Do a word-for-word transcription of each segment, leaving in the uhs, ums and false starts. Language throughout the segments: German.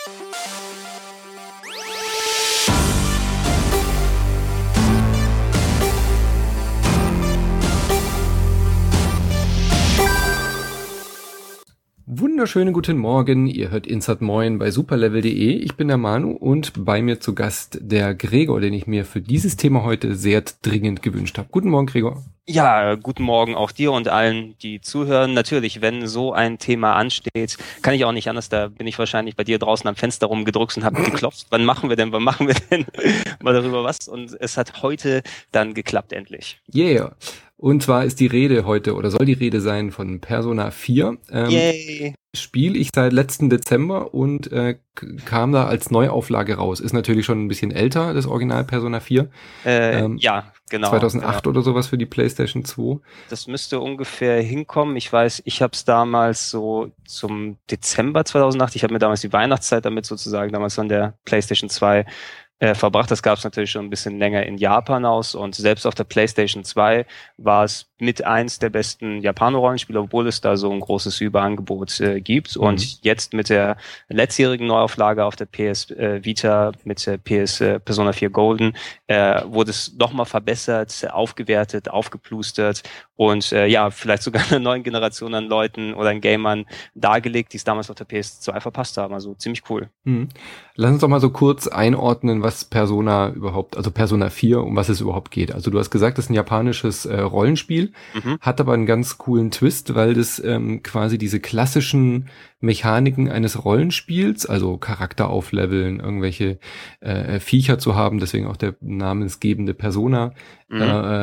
Wunderschönen guten Morgen, ihr hört Insert Moin bei superlevel punkt de. Ich bin der Manu und bei mir zu Gast der Gregor, den ich mir für dieses Thema heute sehr dringend gewünscht habe. Guten Morgen, Gregor. Ja, guten Morgen auch dir und allen, die zuhören. Natürlich, wenn so ein Thema ansteht, kann ich auch nicht anders, da bin ich wahrscheinlich bei dir draußen am Fenster rumgedruckt und habe geklopft. Wann machen wir denn, wann machen wir denn mal darüber was? Und es hat heute dann geklappt, endlich. Yeah. Und zwar ist die Rede heute, oder soll die Rede sein, von Persona vier. Ähm, Yay! Spiele ich seit letzten Dezember und äh, kam da als Neuauflage raus. Ist natürlich schon ein bisschen älter, das Original Persona vier. Äh, ähm, ja, genau. zweitausendacht genau. oder sowas für die PlayStation zwei. Das müsste ungefähr hinkommen. Ich weiß, ich habe es damals so zum Dezember zweitausendacht, ich habe mir damals die Weihnachtszeit damit sozusagen damals an der PlayStation zwei äh, verbracht. Das gab es natürlich schon ein bisschen länger in Japan aus und selbst auf der PlayStation zwei war es mit eins der besten Japaner-Rollenspiele, obwohl es da so ein großes Überangebot äh, gibt. Und mhm. jetzt mit der letztjährigen Neuauflage auf der P S äh, Vita, mit der P S äh, Persona vier Golden, äh, wurde es nochmal verbessert, aufgewertet, aufgeplustert und äh, ja, vielleicht sogar einer neuen Generation an Leuten oder an Gamern dargelegt, die es damals auf der P S zwei verpasst haben. Also ziemlich cool. Mhm. Lass uns doch mal so kurz einordnen, was Persona überhaupt, also Persona vier, um was es überhaupt geht. Also du hast gesagt, das ist ein japanisches äh, Rollenspiel. Mhm. Hat aber einen ganz coolen Twist, weil das ähm, quasi diese klassischen Mechaniken eines Rollenspiels, also Charakter aufleveln, irgendwelche äh, Viecher zu haben, deswegen auch der namensgebende Persona, mhm.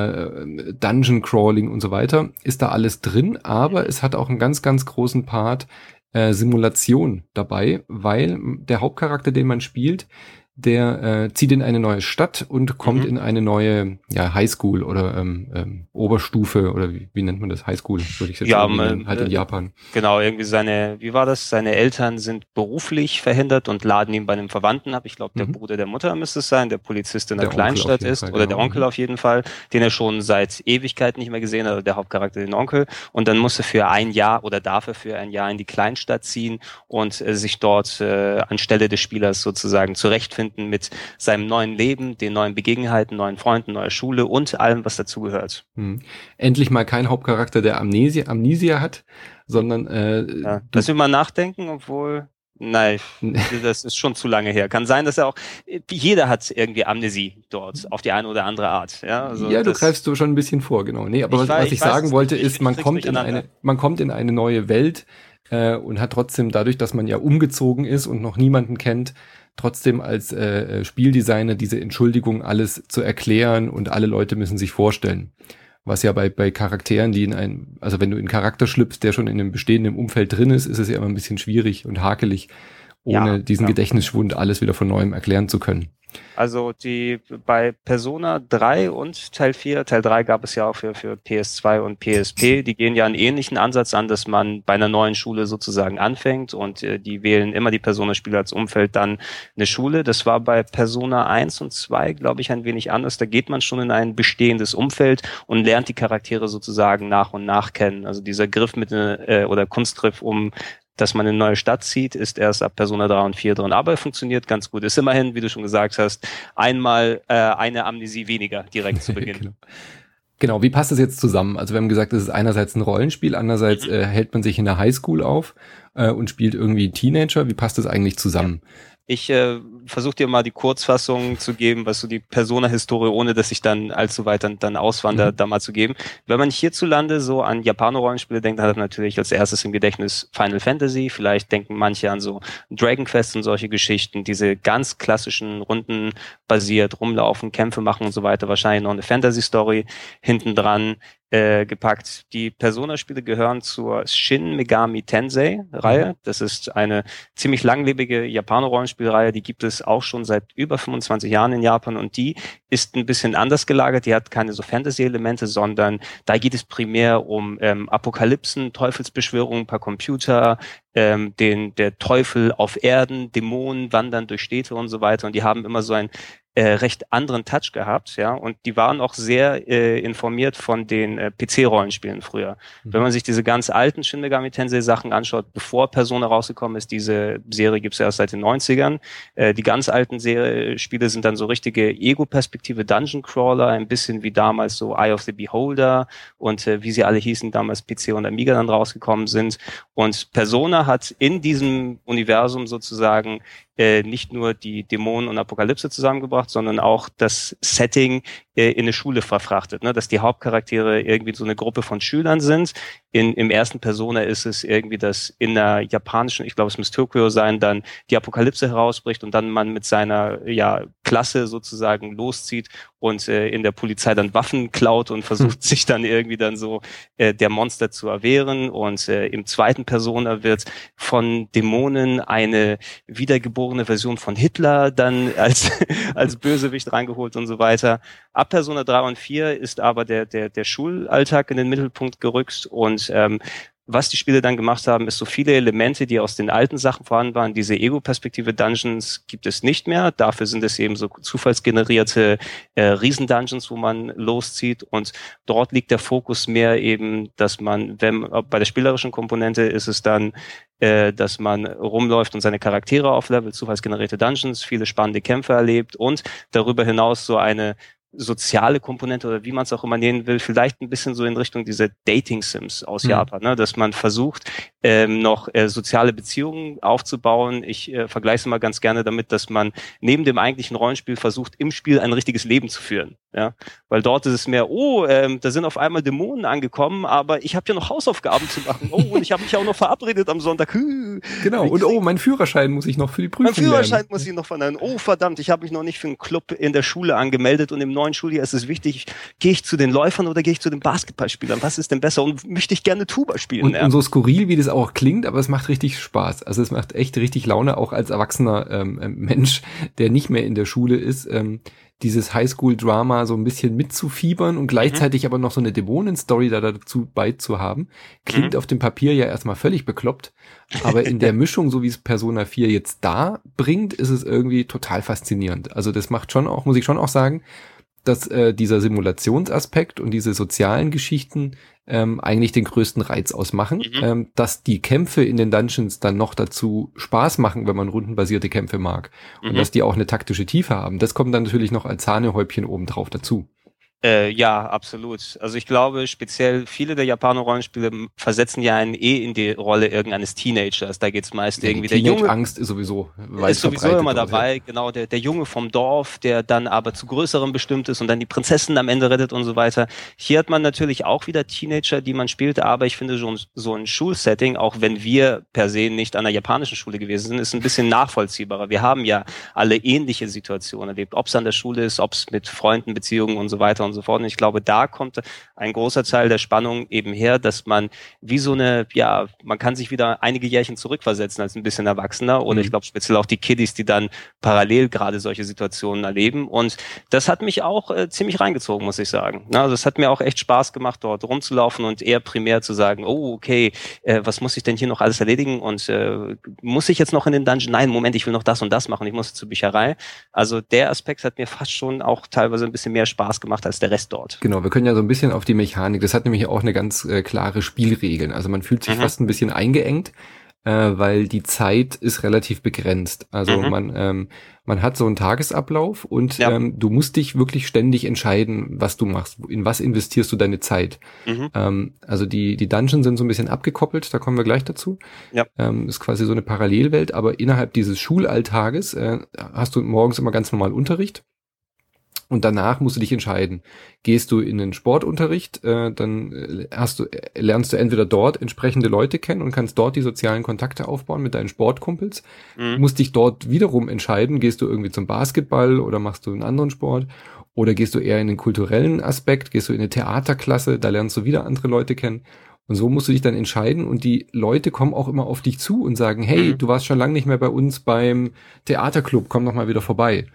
äh, Dungeon Crawling und so weiter, ist da alles drin, aber es hat auch einen ganz, ganz großen Part äh, Simulation dabei, weil der Hauptcharakter, den man spielt, der äh, zieht in eine neue Stadt und kommt mhm. in eine neue ja, Highschool oder ähm, ähm, Oberstufe oder wie, wie nennt man das? Highschool, würde ich jetzt ja, sagen, halt in Japan. Genau, irgendwie seine, wie war das? Seine Eltern sind beruflich verhindert und laden ihn bei einem Verwandten ab. Ich glaube, der mhm. Bruder der Mutter müsste es sein, der Polizist in der, der Kleinstadt ist Fall, oder genau. der Onkel auf jeden Fall, den er schon seit Ewigkeit nicht mehr gesehen hat, der Hauptcharakter den Onkel. Und dann muss er für ein Jahr oder darf er für ein Jahr in die Kleinstadt ziehen und äh, sich dort äh, anstelle des Spielers sozusagen zurechtfinden mit seinem neuen Leben, den neuen Begebenheiten, neuen Freunden, neuer Schule und allem, was dazugehört. Hm. Endlich mal kein Hauptcharakter, der Amnesia, Amnesia hat, sondern äh, ja, lass mich mal nachdenken, obwohl nein, das ist schon zu lange her. Kann sein, dass er auch, jeder hat irgendwie Amnesie dort, auf die eine oder andere Art. Ja, also ja du greifst du schon ein bisschen vor, genau. Nee, aber ich was, weiß, was ich, ich sagen wollte nicht, ist, man kommt in eine, man kommt in eine neue Welt äh, und hat trotzdem dadurch, dass man ja umgezogen ist und noch niemanden kennt, trotzdem als äh, Spieldesigner diese Entschuldigung, alles zu erklären und alle Leute müssen sich vorstellen. Was ja bei bei Charakteren, die in ein, also wenn du in einen Charakter schlüpfst, der schon in einem bestehenden Umfeld drin ist, ist es ja immer ein bisschen schwierig und hakelig, ohne ja, diesen ja. Gedächtnisschwund alles wieder von neuem erklären zu können. Also die bei Persona drei und Teil vier, Teil drei gab es ja auch für, für P S zwei und P S P, die gehen ja einen ähnlichen Ansatz an, dass man bei einer neuen Schule sozusagen anfängt und äh, die wählen immer die Persona-Spieler als Umfeld dann eine Schule. Das war bei Persona eins und zwei, glaube ich, ein wenig anders. Da geht man schon in ein bestehendes Umfeld und lernt die Charaktere sozusagen nach und nach kennen. Also dieser Griff mit äh, oder Kunstgriff, um dass man eine neue Stadt zieht, ist erst ab Persona drei und vier drin. Aber er funktioniert ganz gut. Ist immerhin, wie du schon gesagt hast, einmal äh, eine Amnesie weniger direkt zu Beginn. genau. genau, wie passt das jetzt zusammen? Also wir haben gesagt, es ist einerseits ein Rollenspiel, andererseits mhm. äh, hält man sich in der Highschool auf äh, und spielt irgendwie Teenager. Wie passt das eigentlich zusammen? Ja. Ich äh, versuche dir mal die Kurzfassung zu geben, was so die Persona-Historie, ohne dass ich dann allzu weit dann, dann auswandere, mhm. da mal zu geben. Wenn man hierzulande so an Japaner-Rollenspiele denkt, dann hat man natürlich als erstes im Gedächtnis Final Fantasy. Vielleicht denken manche an so Dragon Quest und solche Geschichten, diese ganz klassischen Runden basiert, rumlaufen, Kämpfe machen und so weiter. Wahrscheinlich noch eine Fantasy-Story hinten dran. Äh, gepackt. Die Persona-Spiele gehören zur Shin Megami Tensei-Reihe. Das ist eine ziemlich langlebige Japaner-Rollenspielreihe, die gibt es auch schon seit über fünfundzwanzig Jahren in Japan und die ist ein bisschen anders gelagert. Die hat keine so Fantasy-Elemente, sondern da geht es primär um ähm, Apokalypsen, Teufelsbeschwörungen per Computer, ähm, den der Teufel auf Erden, Dämonen wandern durch Städte und so weiter. Und die haben immer so ein Äh, recht anderen Touch gehabt, ja, und die waren auch sehr äh, informiert von den äh, P C-Rollenspielen früher. Mhm. Wenn man sich diese ganz alten Shin Megami Tensei-Sachen anschaut, bevor Persona rausgekommen ist, diese Serie gibt's ja erst seit den neunzigern, äh, die ganz alten Serie Spiele sind dann so richtige Ego-Perspektive Dungeon-Crawler, ein bisschen wie damals so Eye of the Beholder und äh, wie sie alle hießen, damals P C und Amiga dann rausgekommen sind. Und Persona hat in diesem Universum sozusagen äh, nicht nur die Dämonen und Apokalypse zusammengebracht, sondern auch das Setting äh, in eine Schule verfrachtet, ne? Dass die Hauptcharaktere irgendwie so eine Gruppe von Schülern sind. In, im ersten Persona ist es irgendwie, dass in der japanischen, ich glaube es muss Tokyo sein, dann die Apokalypse herausbricht und dann man mit seiner ja Klasse sozusagen loszieht und äh, in der Polizei dann Waffen klaut und versucht hm. sich dann irgendwie dann so äh, der Monster zu erwehren. Und äh, im zweiten Persona wird von Dämonen eine wiedergeborene Version von Hitler dann als als Bösewicht reingeholt und so weiter. Ab Persona drei und vier ist aber der der der Schulalltag in den Mittelpunkt gerückt und ähm, was die Spiele dann gemacht haben, ist so viele Elemente, die aus den alten Sachen vorhanden waren. Diese Ego-Perspektive Dungeons gibt es nicht mehr. Dafür sind es eben so zufallsgenerierte äh, Riesendungeons, wo man loszieht. Und dort liegt der Fokus mehr eben, dass man, wenn bei der spielerischen Komponente ist es dann, äh, dass man rumläuft und seine Charaktere auflevelt, zufallsgenerierte Dungeons, viele spannende Kämpfe erlebt und darüber hinaus so eine soziale Komponente oder wie man es auch immer nennen will, vielleicht ein bisschen so in Richtung dieser Dating-Sims aus mhm. Japan, ne? Dass man versucht, ähm, noch äh, soziale Beziehungen aufzubauen. Ich äh, vergleiche es mal ganz gerne damit, dass man neben dem eigentlichen Rollenspiel versucht, im Spiel ein richtiges Leben zu führen. Ja, weil dort ist es mehr, oh, ähm, da sind auf einmal Dämonen angekommen, aber ich habe ja noch Hausaufgaben zu machen. Oh, und ich habe mich auch noch verabredet am Sonntag. Genau, und oh, mein Führerschein muss ich noch für die Prüfung lernen. Mein Führerschein muss ich noch verneinen. Oh, verdammt, ich habe mich noch nicht für einen Club in der Schule angemeldet und im neuen Schuljahr ist es wichtig, gehe ich zu den Läufern oder gehe ich zu den Basketballspielern? Was ist denn besser? Und möchte ich gerne Tuba spielen? Und, ja. und so skurril, wie das auch klingt, aber es macht richtig Spaß. Also es macht echt richtig Laune, auch als erwachsener ähm, Mensch, der nicht mehr in der Schule ist, ähm, dieses Highschool-Drama so ein bisschen mitzufiebern und gleichzeitig mhm. aber noch so eine Dämonen-Story da dazu beizuhaben. Klingt mhm. auf dem Papier ja erstmal völlig bekloppt, aber in der Mischung, so wie es Persona vier jetzt da bringt, ist es irgendwie total faszinierend. Also das macht schon auch, muss ich schon auch sagen, dass äh, dieser Simulationsaspekt und diese sozialen Geschichten ähm, eigentlich den größten Reiz ausmachen, mhm. ähm, dass die Kämpfe in den Dungeons dann noch dazu Spaß machen, wenn man rundenbasierte Kämpfe mag und mhm. dass die auch eine taktische Tiefe haben. Das kommt dann natürlich noch als Sahnehäubchen obendrauf dazu. Äh, ja, absolut. Also ich glaube, speziell viele der Japaner-Rollenspiele versetzen ja einen eh in die Rolle irgendeines Teenagers. Da geht's meist ja, irgendwie der Junge. Angst ist sowieso weit ist sowieso immer dabei. Ja. Genau, der, der Junge vom Dorf, der dann aber zu Größerem bestimmt ist und dann die Prinzessin am Ende rettet und so weiter. Hier hat man natürlich auch wieder Teenager, die man spielt, aber ich finde schon so ein Schulsetting, auch wenn wir per se nicht an der japanischen Schule gewesen sind, ist ein bisschen nachvollziehbarer. Wir haben ja alle ähnliche Situationen erlebt, ob es an der Schule ist, ob es mit Freunden, Beziehungen und so weiter und so fort. Und ich glaube, da kommt ein großer Teil der Spannung eben her, dass man wie so eine, ja, man kann sich wieder einige Jährchen zurückversetzen als ein bisschen Erwachsener. Oder mhm. ich glaube speziell auch die Kiddies, die dann parallel gerade solche Situationen erleben. Und das hat mich auch äh, ziemlich reingezogen, muss ich sagen. Na, also es hat mir auch echt Spaß gemacht, dort rumzulaufen und eher primär zu sagen, oh, okay, äh, was muss ich denn hier noch alles erledigen? Und äh, muss ich jetzt noch in den Dungeon? Nein, Moment, ich will noch das und das machen. Ich muss zur Bücherei. Also der Aspekt hat mir fast schon auch teilweise ein bisschen mehr Spaß gemacht als der Rest dort. Genau, wir können ja so ein bisschen auf die Mechanik, das hat nämlich auch eine ganz äh, klare Spielregeln. Also man fühlt sich mhm. fast ein bisschen eingeengt, äh, weil die Zeit ist relativ begrenzt. Also mhm. man ähm, man hat so einen Tagesablauf und ja. ähm, du musst dich wirklich ständig entscheiden, was du machst. In was investierst du deine Zeit? Mhm. Ähm, also die die Dungeons sind so ein bisschen abgekoppelt, da kommen wir gleich dazu. Ja. Ähm, ist quasi so eine Parallelwelt, aber innerhalb dieses Schulalltages äh, hast du morgens immer ganz normal Unterricht. Und danach musst du dich entscheiden. Gehst du in den Sportunterricht, äh, dann hast du, lernst du entweder dort entsprechende Leute kennen und kannst dort die sozialen Kontakte aufbauen mit deinen Sportkumpels. Mhm. Du musst dich dort wiederum entscheiden, gehst du irgendwie zum Basketball oder machst du einen anderen Sport oder gehst du eher in den kulturellen Aspekt, gehst du in eine Theaterklasse, da lernst du wieder andere Leute kennen. Und so musst du dich dann entscheiden und die Leute kommen auch immer auf dich zu und sagen, hey, mhm. du warst schon lange nicht mehr bei uns beim Theaterclub, komm doch mal wieder vorbei.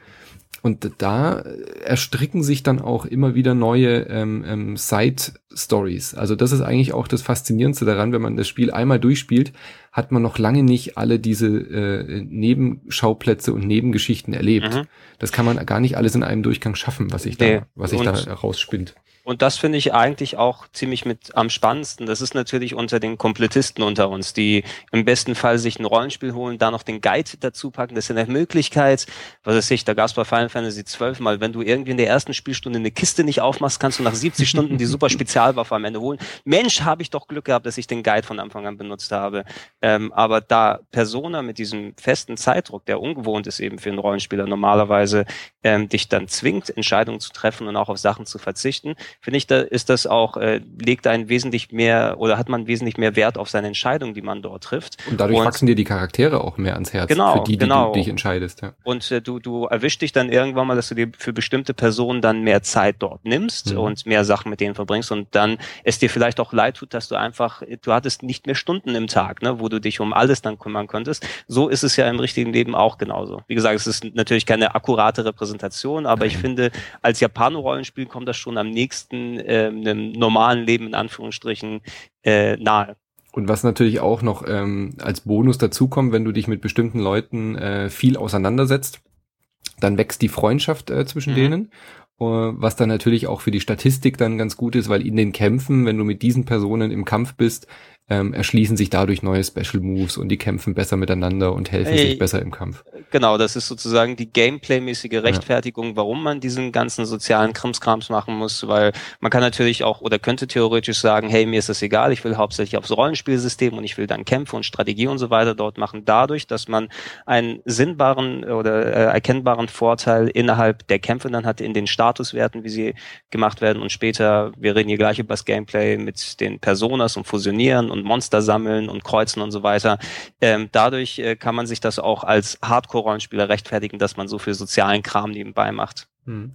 und da erstricken sich dann auch immer wieder neue ähm, ähm, Side-Stories. Also das ist eigentlich auch das Faszinierendste daran, wenn man das Spiel einmal durchspielt, hat man noch lange nicht alle diese äh, Nebenschauplätze und Nebengeschichten erlebt. Mhm. Das kann man gar nicht alles in einem Durchgang schaffen, was sich nee. da, was sich da rausspinnt. Und das finde ich eigentlich auch ziemlich mit am spannendsten. Das ist natürlich unter den Komplettisten unter uns, die im besten Fall sich ein Rollenspiel holen, da noch den Guide dazu packen. Das ist eine Möglichkeit, was weiß ich, da gab es bei Final Fantasy zwölf mal, wenn du irgendwie in der ersten Spielstunde eine Kiste nicht aufmachst, kannst du nach siebzig Stunden die super Spezialwaffe am Ende holen. Mensch, habe ich doch Glück gehabt, dass ich den Guide von Anfang an benutzt habe. Ähm, aber da Persona mit diesem festen Zeitdruck, der ungewohnt ist eben für einen Rollenspieler normalerweise, ähm, dich dann zwingt, Entscheidungen zu treffen und auch auf Sachen zu verzichten, finde ich, da ist das auch, äh, legt ein wesentlich mehr oder hat man wesentlich mehr Wert auf seine Entscheidungen, die man dort trifft. Und dadurch und, wachsen dir die Charaktere auch mehr ans Herz, genau, für die, die genau. du dich entscheidest. Ja. Und äh, du, du erwischst dich dann irgendwann mal, dass du dir für bestimmte Personen dann mehr Zeit dort nimmst mhm. und mehr Sachen mit denen verbringst und dann es dir vielleicht auch leid tut, dass du einfach, du hattest nicht mehr Stunden im Tag, ne, wo du dich um alles dann kümmern konntest. So ist es ja im richtigen Leben auch genauso. Wie gesagt, es ist natürlich keine akkurate Repräsentation, aber ich finde, als Japano-Rollenspiel kommt das schon am nächsten äh, einem normalen Leben in Anführungsstrichen äh, nahe. Und was natürlich auch noch ähm, als Bonus dazukommt, wenn du dich mit bestimmten Leuten äh, viel auseinandersetzt, dann wächst die Freundschaft äh, zwischen mhm. denen, uh, was dann natürlich auch für die Statistik dann ganz gut ist, weil in den Kämpfen, wenn du mit diesen Personen im Kampf bist, ähm, erschließen sich dadurch neue Special Moves und die kämpfen besser miteinander und helfen Ey, sich besser im Kampf. Genau, das ist sozusagen die Gameplay-mäßige Rechtfertigung, ja. warum man diesen ganzen sozialen Krimskrams machen muss, weil man kann natürlich auch oder könnte theoretisch sagen, hey, mir ist das egal, ich will hauptsächlich aufs Rollenspielsystem und ich will dann Kämpfe und Strategie und so weiter dort machen, dadurch, dass man einen sinnbaren oder äh, erkennbaren Vorteil innerhalb der Kämpfe dann hat in den Statuswerten, wie sie gemacht werden und später, wir reden hier gleich über das Gameplay mit den Personas und Fusionieren und Monster sammeln und kreuzen und so weiter. Ähm, dadurch äh, kann man sich das auch als Hardcore-Rollenspieler rechtfertigen, dass man so viel sozialen Kram nebenbei macht.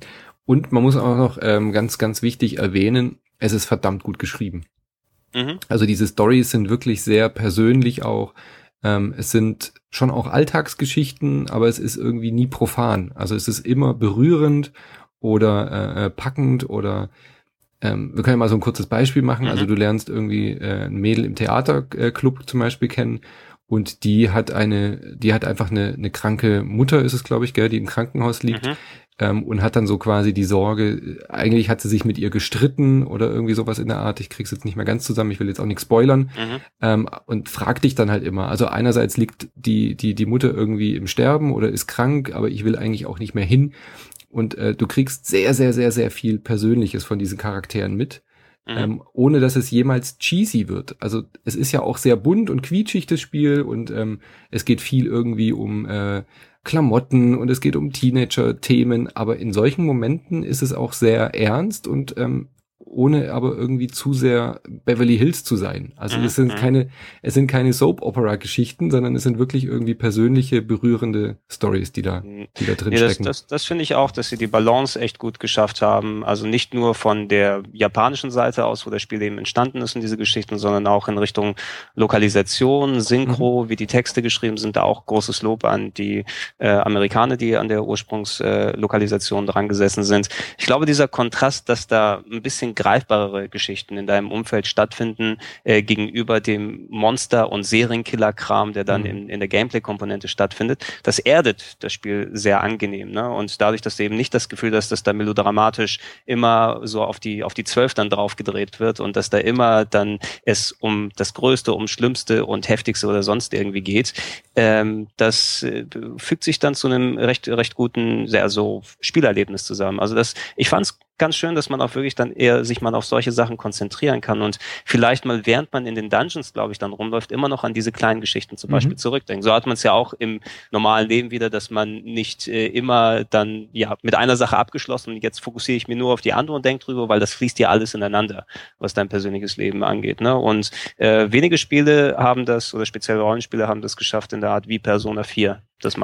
Und man muss auch noch ähm, ganz, ganz wichtig erwähnen, es ist verdammt gut geschrieben. Mhm. Also diese Storys sind wirklich sehr persönlich auch. Ähm, es sind schon auch Alltagsgeschichten, aber es ist irgendwie nie profan. Also es ist immer berührend oder äh, packend oder Ähm, wir können ja mal so ein kurzes Beispiel machen. Mhm. Also du lernst irgendwie äh, ein Mädel im Theaterclub zum Beispiel kennen und die hat eine, die hat einfach eine, eine kranke Mutter, ist es glaube ich, gell, die im Krankenhaus liegt mhm. ähm, und hat dann so quasi die Sorge, eigentlich hat sie sich mit ihr gestritten oder irgendwie sowas in der Art. Ich krieg's jetzt nicht mehr ganz zusammen, ich will jetzt auch nichts spoilern mhm. ähm, und frag dich dann halt immer. Also einerseits liegt die die die Mutter irgendwie im Sterben oder ist krank, aber ich will eigentlich auch nicht mehr hin. Und äh, du kriegst sehr, sehr, sehr, sehr viel Persönliches von diesen Charakteren mit, mhm. ähm, ohne dass es jemals cheesy wird. Also es ist ja auch sehr bunt und quietschig, das Spiel, und ähm, es geht viel irgendwie um äh, Klamotten und es geht um Teenager-Themen, aber in solchen Momenten ist es auch sehr ernst und ähm, ohne aber irgendwie zu sehr Beverly Hills zu sein. Also mhm. es sind keine, es sind keine Soap-Opera-Geschichten, sondern es sind wirklich irgendwie persönliche, berührende Stories, die da, die da drin ja, stecken. Das, das, das finde ich auch, dass sie die Balance echt gut geschafft haben. Also nicht nur von der japanischen Seite aus, wo das Spiel eben entstanden ist in diese Geschichten, sondern auch in Richtung Lokalisation, Synchro, mhm. wie die Texte geschrieben sind, da auch großes Lob an die äh, Amerikaner, die an der Ursprungslokalisation äh, dran gesessen sind. Ich glaube, dieser Kontrast, dass da ein bisschen greifbarere Geschichten in deinem Umfeld stattfinden, äh, gegenüber dem Monster- und Serienkiller-Kram, der dann mhm. in, in der Gameplay-Komponente stattfindet, das erdet das Spiel sehr angenehm, ne? Und dadurch, dass du eben nicht das Gefühl hast, dass da melodramatisch immer so auf die auf die zwölf dann drauf gedreht wird und dass da immer dann es um das Größte, um Schlimmste und Heftigste oder sonst irgendwie geht, ähm, das äh, fügt sich dann zu einem recht recht guten, sehr so Spielerlebnis zusammen. Also das, ich fand's ganz schön, dass man auch wirklich dann eher sich mal auf solche Sachen konzentrieren kann und vielleicht mal, während man in den Dungeons, glaube ich, dann rumläuft, immer noch an diese kleinen Geschichten zum mhm. Beispiel zurückdenkt. So hat man es ja auch im normalen Leben wieder, dass man nicht äh, immer dann ja mit einer Sache abgeschlossen und jetzt fokussiere ich mir nur auf die andere und denke drüber, weil das fließt ja alles ineinander, was dein persönliches Leben angeht, ne? Und äh, wenige Spiele haben das, oder spezielle Rollenspiele haben das geschafft in der Art, wie Persona vier das macht.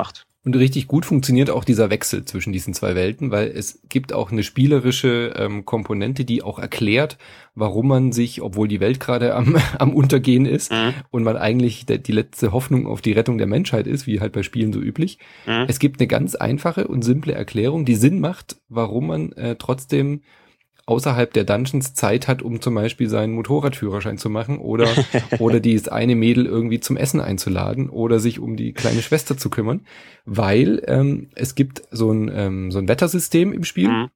Und richtig gut funktioniert auch dieser Wechsel zwischen diesen zwei Welten, weil es gibt auch eine spielerische ähm, Komponente, die auch erklärt, warum man sich, obwohl die Welt gerade am, am Untergehen ist mhm. und man eigentlich de, die letzte Hoffnung auf die Rettung der Menschheit ist, wie halt bei Spielen so üblich. Mhm. Es gibt eine ganz einfache und simple Erklärung, die Sinn macht, warum man äh, trotzdem außerhalb der Dungeons Zeit hat, um zum Beispiel seinen Motorradführerschein zu machen oder oder dieses eine Mädel irgendwie zum Essen einzuladen oder sich um die kleine Schwester zu kümmern, weil ähm, es gibt so ein ähm, so ein Wettersystem im Spiel. Mhm.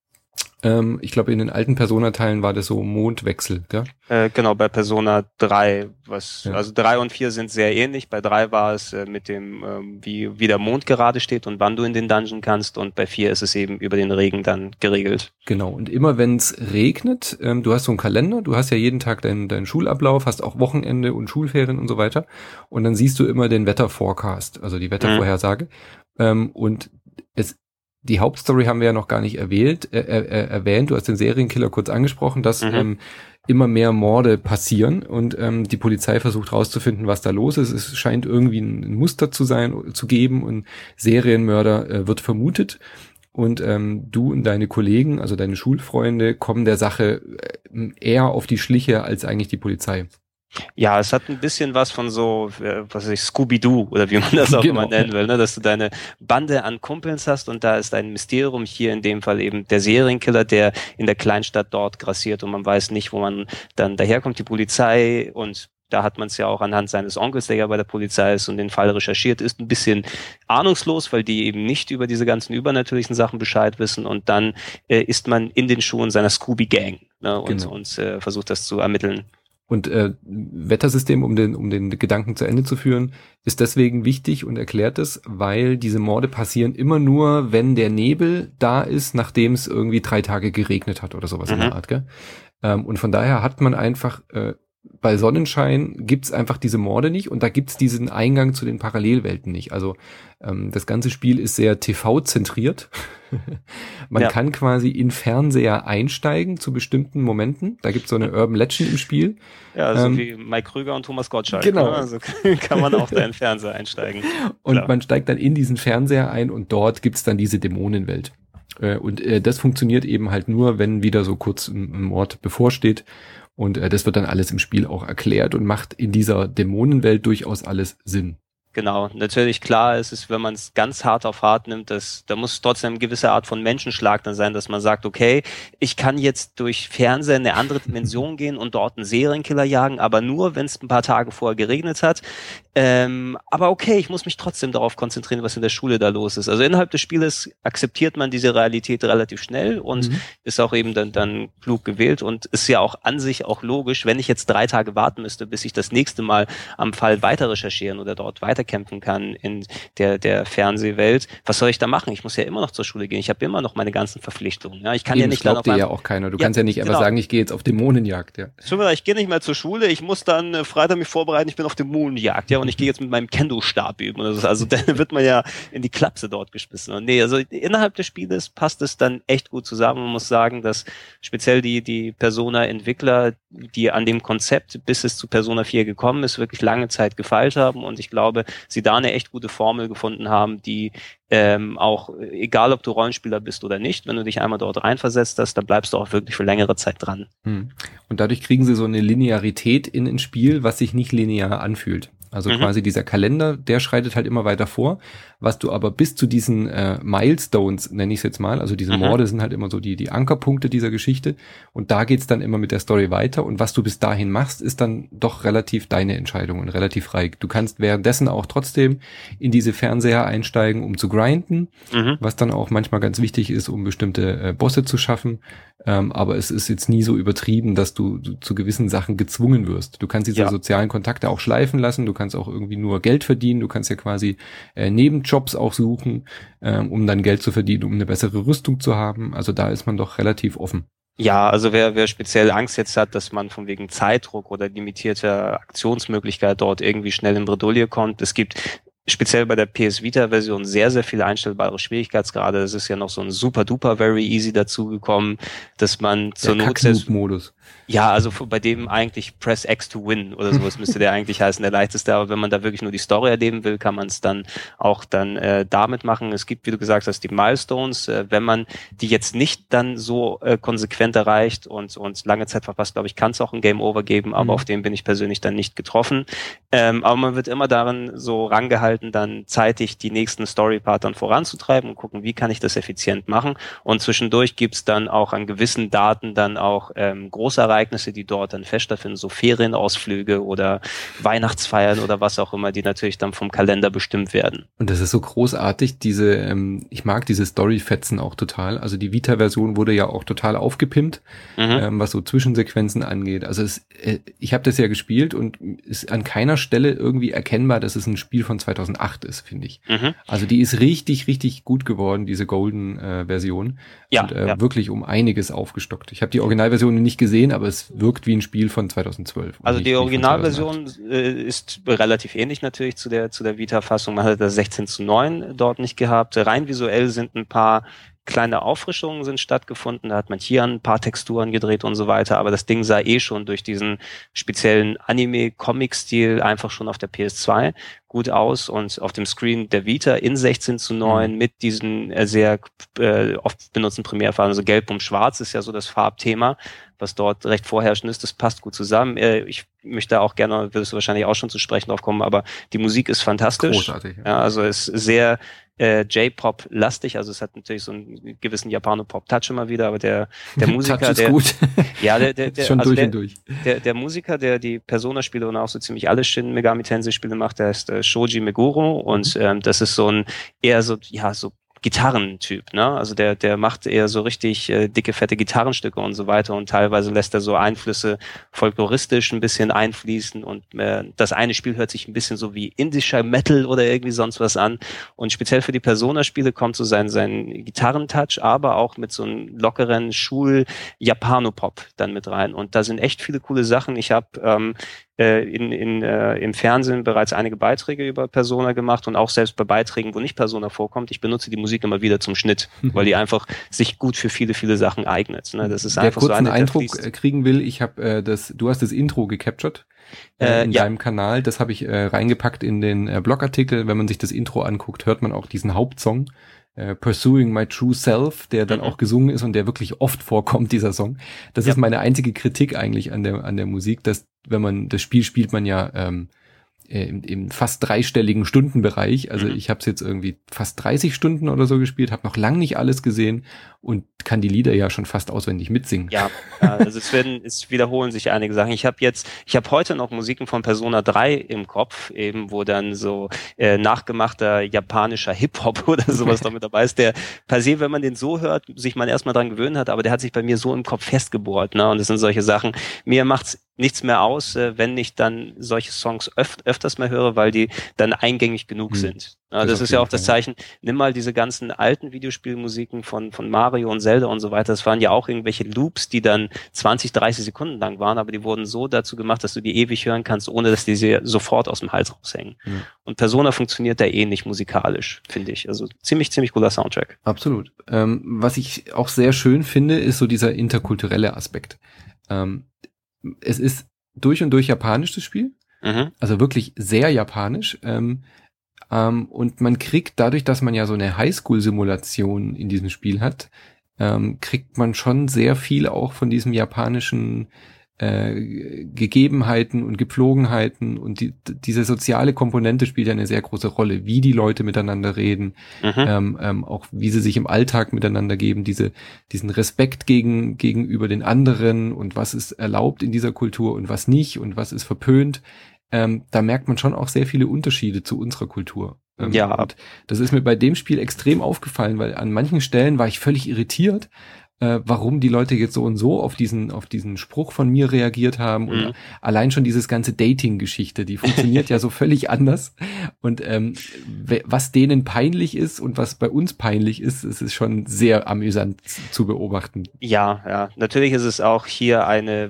Ähm, ich glaube, in den alten Persona-Teilen war das so Mondwechsel, gell? Äh, genau, bei Persona drei, was, ja. also drei und vier sind sehr ähnlich. Bei drei war es äh, mit dem, ähm, wie, wie der Mond gerade steht und wann du in den Dungeon kannst, und bei vier ist es eben über den Regen dann geregelt. Genau, und immer wenn es regnet, ähm, du hast so einen Kalender, du hast ja jeden Tag deinen, deinen Schulablauf, hast auch Wochenende und Schulferien und so weiter, und dann siehst du immer den Wetterforecast, also die Wettervorhersage, mhm. ähm, und es die Hauptstory haben wir ja noch gar nicht erwähnt, äh, äh, erwähnt. Du hast den Serienkiller kurz angesprochen, dass mhm. ähm, immer mehr Morde passieren und ähm, die Polizei versucht rauszufinden, was da los ist. Es scheint irgendwie ein Muster zu sein, zu geben, und Serienmörder äh, wird vermutet. Und ähm, du und deine Kollegen, also deine Schulfreunde, kommen der Sache äh, eher auf die Schliche als eigentlich die Polizei. Ja, es hat ein bisschen was von so, was weiß ich, Scooby-Doo oder wie man das auch genau. immer nennen will, ne? Dass du deine Bande an Kumpels hast und da ist ein Mysterium, hier in dem Fall eben der Serienkiller, der in der Kleinstadt dort grassiert, und man weiß nicht, wo man dann daherkommt, die Polizei, und da hat man es ja auch anhand seines Onkels, der ja bei der Polizei ist und den Fall recherchiert, ist ein bisschen ahnungslos, weil die eben nicht über diese ganzen übernatürlichen Sachen Bescheid wissen, und dann äh, ist man in den Schuhen seiner Scooby-Gang, ne? und, genau. und äh, versucht das zu ermitteln. Und äh, Wettersystem, um den um den Gedanken zu Ende zu führen, ist deswegen wichtig und erklärt es, weil diese Morde passieren immer nur, wenn der Nebel da ist, nachdem es irgendwie drei Tage geregnet hat oder sowas mhm. in der Art, gell? Ähm, und von daher hat man einfach äh, bei Sonnenschein gibt's einfach diese Morde nicht, und da gibt's diesen Eingang zu den Parallelwelten nicht. Also ähm, das ganze Spiel ist sehr T V-zentriert. Man ja. kann quasi in Fernseher einsteigen zu bestimmten Momenten. Da gibt's so eine Urban Legend im Spiel. Ja, so ähm, wie Mike Krüger und Thomas Gottschalk. Genau. Ne? Also kann man auch da in Fernseher einsteigen. Und Klar. man steigt dann in diesen Fernseher ein, und dort gibt's dann diese Dämonenwelt. Äh, und äh, das funktioniert eben halt nur, wenn wieder so kurz ein, ein Mord bevorsteht. Und äh, das wird dann alles im Spiel auch erklärt und macht in dieser Dämonenwelt durchaus alles Sinn. Genau, natürlich, klar, es ist, wenn man es ganz hart auf hart nimmt, dass, da muss trotzdem eine gewisse Art von Menschenschlag dann sein, dass man sagt, okay, ich kann jetzt durch Fernsehen in eine andere Dimension gehen und dort einen Serienkiller jagen, aber nur, wenn es ein paar Tage vorher geregnet hat. Ähm, aber okay, ich muss mich trotzdem darauf konzentrieren, was in der Schule da los ist. Also innerhalb des Spieles akzeptiert man diese Realität relativ schnell und mhm. ist auch eben dann, dann klug gewählt, und ist ja auch an sich auch logisch, wenn ich jetzt drei Tage warten müsste, bis ich das nächste Mal am Fall weiter recherchieren oder dort weiterkämpfen kann in der, der Fernsehwelt. Was soll ich da machen? Ich muss ja immer noch zur Schule gehen. Ich habe immer noch meine ganzen Verpflichtungen. Ja, ich kann Eben, ja nicht glaubt dir ja auch keiner. Du ja, kannst ja nicht einfach genau. sagen, ich gehe jetzt auf Dämonenjagd. Ja. Ich gehe nicht mehr zur Schule. Ich muss dann äh, Freitag mich vorbereiten. Ich bin auf Dämonenjagd. Ja, und ich gehe jetzt mit meinem Kendo-Stab üben. Also, also dann wird man ja in die Klapse dort geschmissen. Und nee, also innerhalb des Spieles passt es dann echt gut zusammen. Man muss sagen, dass speziell die, die Persona-Entwickler, die an dem Konzept, bis es zu Persona vier gekommen ist, wirklich lange Zeit gefeilt haben. Und ich glaube, sie da eine echt gute Formel gefunden haben, die ähm, auch, egal ob du Rollenspieler bist oder nicht, wenn du dich einmal dort reinversetzt hast, dann bleibst du auch wirklich für längere Zeit dran. Hm. Und dadurch kriegen sie so eine Linearität in ein Spiel, was sich nicht linear anfühlt. Also mhm. quasi dieser Kalender, der schreitet halt immer weiter vor, was du aber bis zu diesen äh, Milestones, nenne ich es jetzt mal, also diese mhm. Morde sind halt immer so die die Ankerpunkte dieser Geschichte, und da geht's dann immer mit der Story weiter, und was du bis dahin machst, ist dann doch relativ deine Entscheidung und relativ frei. Du kannst währenddessen auch trotzdem in diese Fernseher einsteigen, um zu grinden, mhm. was dann auch manchmal ganz wichtig ist, um bestimmte äh, Bosse zu schaffen, ähm, aber es ist jetzt nie so übertrieben, dass du, du zu gewissen Sachen gezwungen wirst. Du kannst diese ja. sozialen Kontakte auch schleifen lassen, du kannst auch irgendwie nur Geld verdienen, du kannst ja quasi äh, Nebenjobs auch suchen, ähm, um dann Geld zu verdienen, um eine bessere Rüstung zu haben. Also da ist man doch relativ offen. Ja, also wer, wer speziell Angst jetzt hat, dass man von wegen Zeitdruck oder limitierter Aktionsmöglichkeit dort irgendwie schnell in Bredouille kommt, es gibt speziell bei der P S Vita-Version sehr, sehr viele einstellbare Schwierigkeitsgrade. Es ist ja noch so ein super duper very easy dazugekommen, dass man zur Not selbst... Modus. Ja, also bei dem eigentlich Press X to win oder sowas müsste der eigentlich heißen, der leichteste. Aber wenn man da wirklich nur die Story erleben will, kann man es dann auch dann äh, damit machen. Es gibt, wie du gesagt hast, die Milestones. Äh, wenn man die jetzt nicht dann so äh, konsequent erreicht und und lange Zeit verpasst, glaube ich, kann es auch ein Game Over geben, aber mhm. auf den bin ich persönlich dann nicht getroffen. Ähm, aber man wird immer daran so rangehalten, dann zeitig die nächsten Story-Part dann voranzutreiben und gucken, wie kann ich das effizient machen. Und zwischendurch gibt's dann auch an gewissen Daten dann auch ähm, große Ereignisse, die dort dann fest stattfinden, so Ferienausflüge oder Weihnachtsfeiern oder was auch immer, die natürlich dann vom Kalender bestimmt werden. Und das ist so großartig, diese, ähm, ich mag diese Story-Fetzen auch total. Also die Vita-Version wurde ja auch total aufgepimpt, mhm. ähm, was so Zwischensequenzen angeht. Also es, äh, ich habe das ja gespielt und ist an keiner Stelle irgendwie erkennbar, dass es ein Spiel von zweitausendacht ist, finde ich. Mhm. Also die ist richtig, richtig gut geworden, diese Golden-Version. Äh, ja, und äh, ja. wirklich um einiges aufgestockt. Ich habe die Originalversion nicht gesehen, aber es wirkt wie ein Spiel von zweitausendzwölf. Also die Originalversion äh, ist relativ ähnlich natürlich zu der zu der Vita-Fassung. Man hat das sechzehn zu neun dort nicht gehabt. Rein visuell sind ein paar kleine Auffrischungen sind stattgefunden, da hat man hier ein paar Texturen gedreht und so weiter, aber das Ding sah eh schon durch diesen speziellen Anime-Comic-Stil einfach schon auf der P S zwei gut aus und auf dem Screen der Vita in sechzehn zu neun mhm. mit diesen äh, sehr äh, oft benutzten Primärfarben, also Gelb und Schwarz ist ja so das Farbthema, was dort recht vorherrschend ist, das passt gut zusammen. Äh, ich möchte auch gerne, wirst du wahrscheinlich auch schon zu sprechen drauf kommen, aber die Musik ist fantastisch. Großartig. Ja, ja also es ist sehr äh, J-Pop-lastig, also es hat natürlich so einen gewissen Japano-Pop-Touch immer wieder, aber der der Musiker, Touch ist der gut. ja, der der, der schon also durch der, und durch. Der, der Musiker, der die Persona-Spiele und auch so ziemlich alle Shin Megami Tensei-Spiele macht, der heißt äh, Shoji Meguro und ähm, das ist so ein eher so ja so Gitarrentyp, ne? Also der der macht eher so richtig äh, dicke, fette Gitarrenstücke und so weiter und teilweise lässt er so Einflüsse folkloristisch ein bisschen einfließen und äh, das eine Spiel hört sich ein bisschen so wie indischer Metal oder irgendwie sonst was an und speziell für die Persona-Spiele kommt so sein sein Gitarrentouch, aber auch mit so einem lockeren Schul-Japano-Pop dann mit rein und da sind echt viele coole Sachen. Ich habe ähm, in, in, äh, im Fernsehen bereits einige Beiträge über Persona gemacht und auch selbst bei Beiträgen, wo nicht Persona vorkommt, ich benutze die Musik immer wieder zum Schnitt, weil die einfach sich gut für viele, viele Sachen eignet. Ne? Das ist Wer einfach kurz so eine, einen Eindruck kriegen will, ich habe äh, das, du hast das Intro gecaptured äh, in äh, ja. deinem Kanal, das habe ich äh, reingepackt in den äh, Blogartikel. Wenn man sich das Intro anguckt, hört man auch diesen Hauptsong. Uh, Pursuing My True Self, der dann mhm. auch gesungen ist und der wirklich oft vorkommt, dieser Song. Das ja. ist meine einzige Kritik eigentlich an der an der Musik, dass wenn man das Spiel spielt man ja ähm, im, im fast dreistelligen Stundenbereich. Also mhm. ich habe es jetzt irgendwie fast dreißig Stunden oder so gespielt, habe noch lang nicht alles gesehen und kann die Lieder ja schon fast auswendig mitsingen. Ja, also es werden, es wiederholen sich einige Sachen. Ich habe jetzt, ich habe heute noch Musiken von Persona drei im Kopf, eben wo dann so äh, nachgemachter japanischer Hip-Hop oder sowas damit dabei ist, der per se, wenn man den so hört, sich man erstmal dran gewöhnen hat, aber der hat sich bei mir so im Kopf festgebohrt, ne? Und das sind solche Sachen. Mir macht's nichts mehr aus, äh, wenn ich dann solche Songs öf- öfters mehr höre, weil die dann eingängig genug hm. sind. Ja, das, das ist ja auch das Zeichen, nimm mal diese ganzen alten Videospielmusiken von von Mario und Zelda und so weiter, das waren ja auch irgendwelche Loops, die dann zwanzig, dreißig Sekunden lang waren, aber die wurden so dazu gemacht, dass du die ewig hören kannst, ohne dass die sie sofort aus dem Hals raushängen. Mhm. Und Persona funktioniert da ähnlich musikalisch, finde ich. Also ziemlich, ziemlich cooler Soundtrack. Absolut. Ähm, was ich auch sehr schön finde, ist so dieser interkulturelle Aspekt. Ähm, es ist durch und durch japanisch, das Spiel. Mhm. Also wirklich sehr japanisch. Ähm, ähm, und man kriegt dadurch, dass man ja so eine Highschool-Simulation in diesem Spiel hat, ähm, kriegt man schon sehr viel auch von diesem japanischen äh, Gegebenheiten und Gepflogenheiten und die, diese soziale Komponente spielt ja eine sehr große Rolle, wie die Leute miteinander reden, mhm. ähm, ähm, auch wie sie sich im Alltag miteinander geben, diese diesen Respekt gegen gegenüber den anderen und was ist erlaubt in dieser Kultur und was nicht und was ist verpönt. Ähm, da merkt man schon auch sehr viele Unterschiede zu unserer Kultur. Ähm, ja. Und das ist mir bei dem Spiel extrem aufgefallen, weil an manchen Stellen war ich völlig irritiert, äh, warum die Leute jetzt so und so auf diesen auf diesen Spruch von mir reagiert haben. Mhm. Und allein schon dieses ganze Dating-Geschichte, die funktioniert ja so völlig anders. Und ähm, was denen peinlich ist und was bei uns peinlich ist, es ist schon sehr amüsant zu beobachten. Ja, ja. Natürlich ist es auch hier eine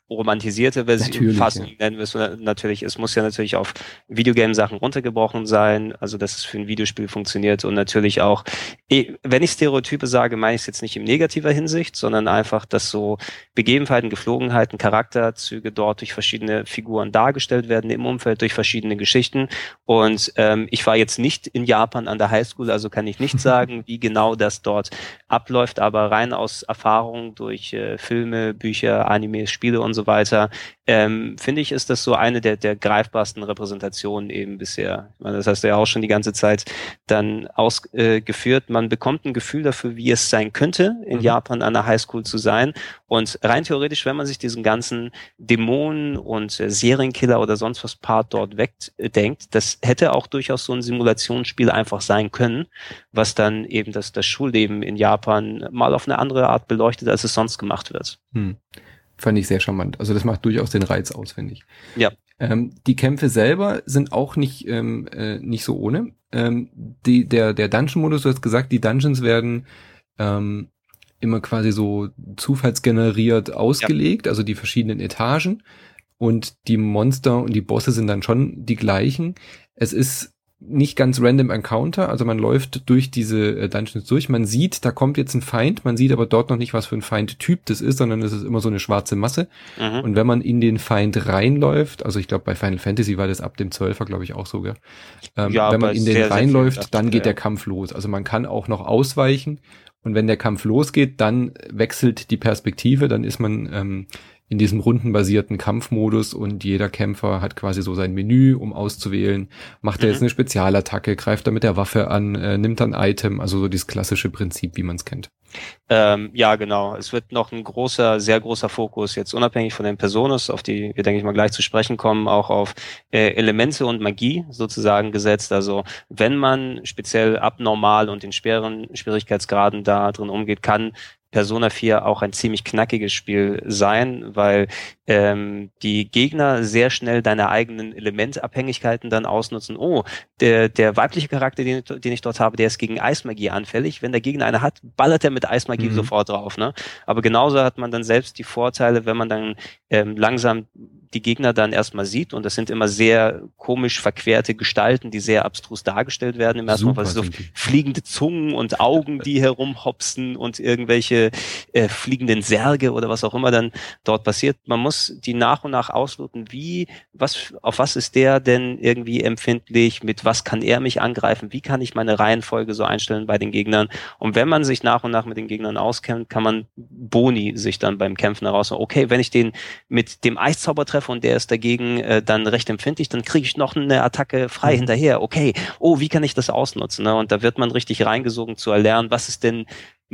romantisierte Version, Fassung, ja. nennen wir es natürlich. Es muss ja natürlich auf Videogame-Sachen runtergebrochen sein, also dass es für ein Videospiel funktioniert und natürlich auch, wenn ich Stereotype sage, meine ich es jetzt nicht in negativer Hinsicht, sondern einfach, dass so Begebenheiten, Geflogenheiten, Charakterzüge dort durch verschiedene Figuren dargestellt werden im Umfeld, durch verschiedene Geschichten. Und ähm, ich war jetzt nicht in Japan an der Highschool, also kann ich nicht sagen, wie genau das dort abläuft, aber rein aus Erfahrung durch äh, Filme, Bücher, Animes, Spiele und so weiter, ähm, finde ich, ist das so eine der, der greifbarsten Repräsentationen eben bisher. Ich meine, das hast du ja auch schon die ganze Zeit dann ausgeführt. Äh, Man bekommt ein Gefühl dafür, wie es sein könnte, in mhm. Japan an der Highschool zu sein. Und rein theoretisch, wenn man sich diesen ganzen Dämonen und äh, Serienkiller oder sonst was Part dort wegdenkt, das hätte auch durchaus so ein Simulationsspiel einfach sein können, was dann eben das, das Schulleben in Japan mal auf eine andere Art beleuchtet, als es sonst gemacht wird. Hm. Fand ich sehr charmant. Also das macht durchaus den Reiz aus, finde ich. Ja. Ähm, die Kämpfe selber sind auch nicht ähm, äh, nicht so ohne. Ähm, die, der der Dungeon-Modus, du hast gesagt, die Dungeons werden ähm, immer quasi so zufallsgeneriert ausgelegt, ja. Also die verschiedenen Etagen und die Monster und die Bosse sind dann schon die gleichen. Es ist nicht ganz random Encounter, also man läuft durch diese äh, Dungeons durch, man sieht, da kommt jetzt ein Feind, man sieht aber dort noch nicht, was für ein Feindtyp das ist, sondern es ist immer so eine schwarze Masse. Mhm. Und wenn man in den Feind reinläuft, also ich glaube bei Final Fantasy war das ab dem Zwölfer, glaube ich, auch sogar, ähm, ja, wenn man in den sehr, reinläuft, sehr dann geht ja. der Kampf los. Also man kann auch noch ausweichen und wenn der Kampf losgeht, dann wechselt die Perspektive, dann ist man ähm, in diesem rundenbasierten Kampfmodus und jeder Kämpfer hat quasi so sein Menü, um auszuwählen. Macht er mhm. jetzt eine Spezialattacke, greift er mit der Waffe an, äh, nimmt dann Item, also so dieses klassische Prinzip, wie man es kennt. Ähm, ja, genau. Es wird noch ein großer, sehr großer Fokus, jetzt unabhängig von den Personas, auf die wir, denke ich mal, gleich zu sprechen kommen, auch auf äh, Elemente und Magie sozusagen gesetzt. Also wenn man speziell abnormal und in schweren Schwierigkeitsgraden da drin umgeht, kann Persona vier auch ein ziemlich knackiges Spiel sein, weil ähm, die Gegner sehr schnell deine eigenen Elementabhängigkeiten dann ausnutzen. Oh, der der weibliche Charakter, den, den ich dort habe, der ist gegen Eismagie anfällig. Wenn der Gegner eine hat, ballert er mit Eismagie mhm. sofort drauf. Ne? Aber genauso hat man dann selbst die Vorteile, wenn man dann ähm, langsam die Gegner dann erstmal sieht, und das sind immer sehr komisch verquerte Gestalten, die sehr abstrus dargestellt werden im ersten Mal, weil so fliegende Zungen und Augen, die herumhopsen und irgendwelche äh, fliegenden Särge oder was auch immer dann dort passiert. Man muss die nach und nach ausloten, wie, was, auf was ist der denn irgendwie empfindlich, mit was kann er mich angreifen, wie kann ich meine Reihenfolge so einstellen bei den Gegnern, und wenn man sich nach und nach mit den Gegnern auskennt, kann man Boni sich dann beim Kämpfen herausholen. Okay, wenn ich den mit dem Eiszauber treffe und der ist dagegen äh, dann recht empfindlich, dann kriege ich noch eine Attacke frei mhm. hinterher. Okay, oh, wie kann ich das ausnutzen? Ne? Und da wird man richtig reingesogen zu erlernen, was ist denn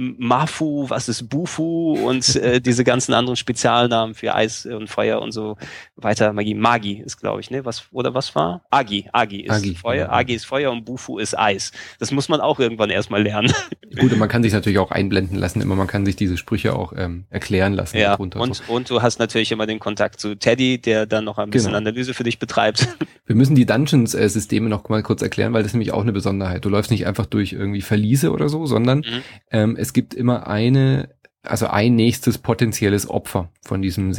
Mafu, was ist Bufu und äh, diese ganzen anderen Spezialnamen für Eis und Feuer und so weiter. Magie, Magi ist, glaube ich, ne? Was oder was war? Agi, Agi ist Agi, Feuer, ja. Agi ist Feuer und Bufu ist Eis. Das muss man auch irgendwann erstmal lernen. Gut, und man kann sich natürlich auch einblenden lassen, immer man kann sich diese Sprüche auch ähm, erklären lassen. Ja, und, und, so. und du hast natürlich immer den Kontakt zu Teddy, der dann noch ein bisschen genau. Analyse für dich betreibt. Wir müssen die Dungeons-Systeme noch mal kurz erklären, weil das ist nämlich auch eine Besonderheit. Du läufst nicht einfach durch irgendwie Verliese oder so, sondern mhm. ähm, es gibt immer eine, also ein nächstes potenzielles Opfer von diesem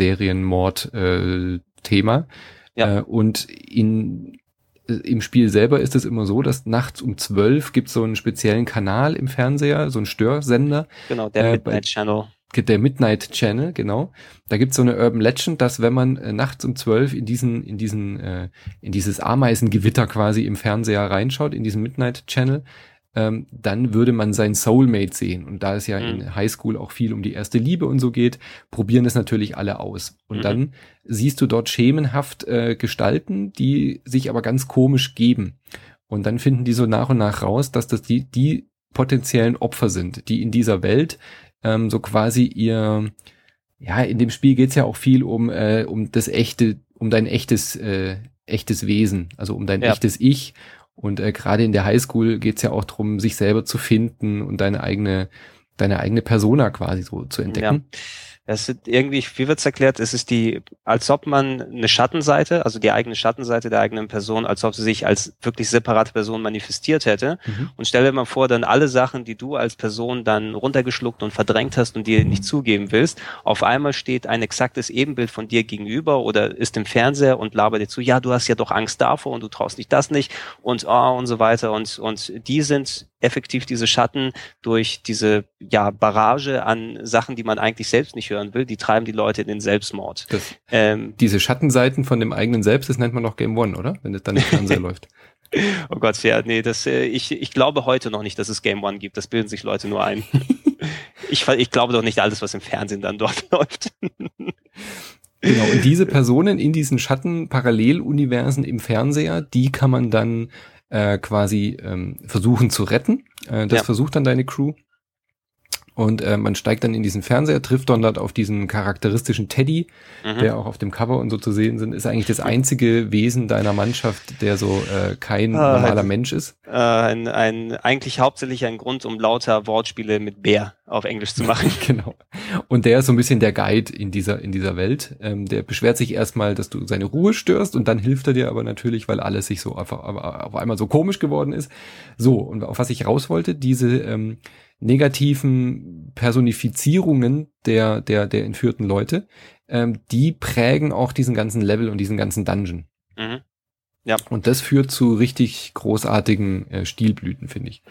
Serienmord-Thema. Äh, ja. äh, und in im Spiel selber ist es immer so, dass nachts um zwölf gibt es so einen speziellen Kanal im Fernseher, so einen Störsender. Genau, der äh, Midnight Channel. Der Midnight Channel, genau. Da gibt's so eine Urban Legend, dass wenn man äh, nachts um zwölf in diesen, in diesen, äh, in dieses Ameisengewitter quasi im Fernseher reinschaut, in diesen Midnight Channel, ähm, dann würde man sein Soulmate sehen. Und da es ja mhm. in Highschool auch viel um die erste Liebe und so geht, probieren es natürlich alle aus. Und mhm. dann siehst du dort schemenhaft äh, Gestalten, die sich aber ganz komisch geben. Und dann finden die so nach und nach raus, dass das die, die potenziellen Opfer sind, die in dieser Welt ähm, so quasi ihr, ja, in dem Spiel geht's ja auch viel um, äh, um das echte, um dein echtes, äh, echtes Wesen, also um dein ja. echtes Ich. Und äh, gerade in der Highschool geht's ja auch drum, sich selber zu finden und deine eigene deine eigene Persona quasi so zu entdecken. Ja. Es ist irgendwie, wie wird's erklärt, es ist die, als ob man eine Schattenseite, also die eigene Schattenseite der eigenen Person, als ob sie sich als wirklich separate Person manifestiert hätte. Mhm. Und stell dir mal vor, dann alle Sachen, die du als Person dann runtergeschluckt und verdrängt hast und dir nicht zugeben willst, auf einmal steht ein exaktes Ebenbild von dir gegenüber oder ist im Fernseher und labert dir zu, ja, du hast ja doch Angst davor und du traust nicht das nicht und oh, und so weiter. Und, und die sind effektiv diese Schatten durch diese, ja, Barrage an Sachen, die man eigentlich selbst nicht hören will, die treiben die Leute in den Selbstmord. Das, ähm, diese Schattenseiten von dem eigenen Selbst, das nennt man doch Game One, oder? Wenn das dann im Fernseher läuft. Oh Gott, ja, nee, das, äh, ich, ich glaube heute noch nicht, dass es Game One gibt. Das bilden sich Leute nur ein. ich, ich glaube doch nicht alles, was im Fernsehen dann dort läuft. Genau, und diese Personen in diesen Schatten-Paralleluniversen im Fernseher, die kann man dann äh, quasi ähm, versuchen zu retten. Äh, das ja. versucht dann deine Crew. Und äh, man steigt dann in diesen Fernseher, trifft dann dort auf diesen charakteristischen Teddy, mhm. der auch auf dem Cover und so zu sehen sind, ist eigentlich das einzige Wesen deiner Mannschaft, der so äh, kein ah, normaler ein, Mensch ist. Äh, ein, ein, eigentlich hauptsächlich ein Grund, um lauter Wortspiele mit Bär auf Englisch zu machen. Genau. Und der ist so ein bisschen der Guide in dieser in dieser Welt. Ähm, der beschwert sich erstmal, dass du seine Ruhe störst und dann hilft er dir aber natürlich, weil alles sich so einfach auf einmal so komisch geworden ist. So, und auf was ich raus wollte, diese ähm, negativen Personifizierungen der der der entführten Leute, ähm, die prägen auch diesen ganzen Level und diesen ganzen Dungeon. Mhm. Ja. Und das führt zu richtig großartigen äh, Stilblüten, finde ich.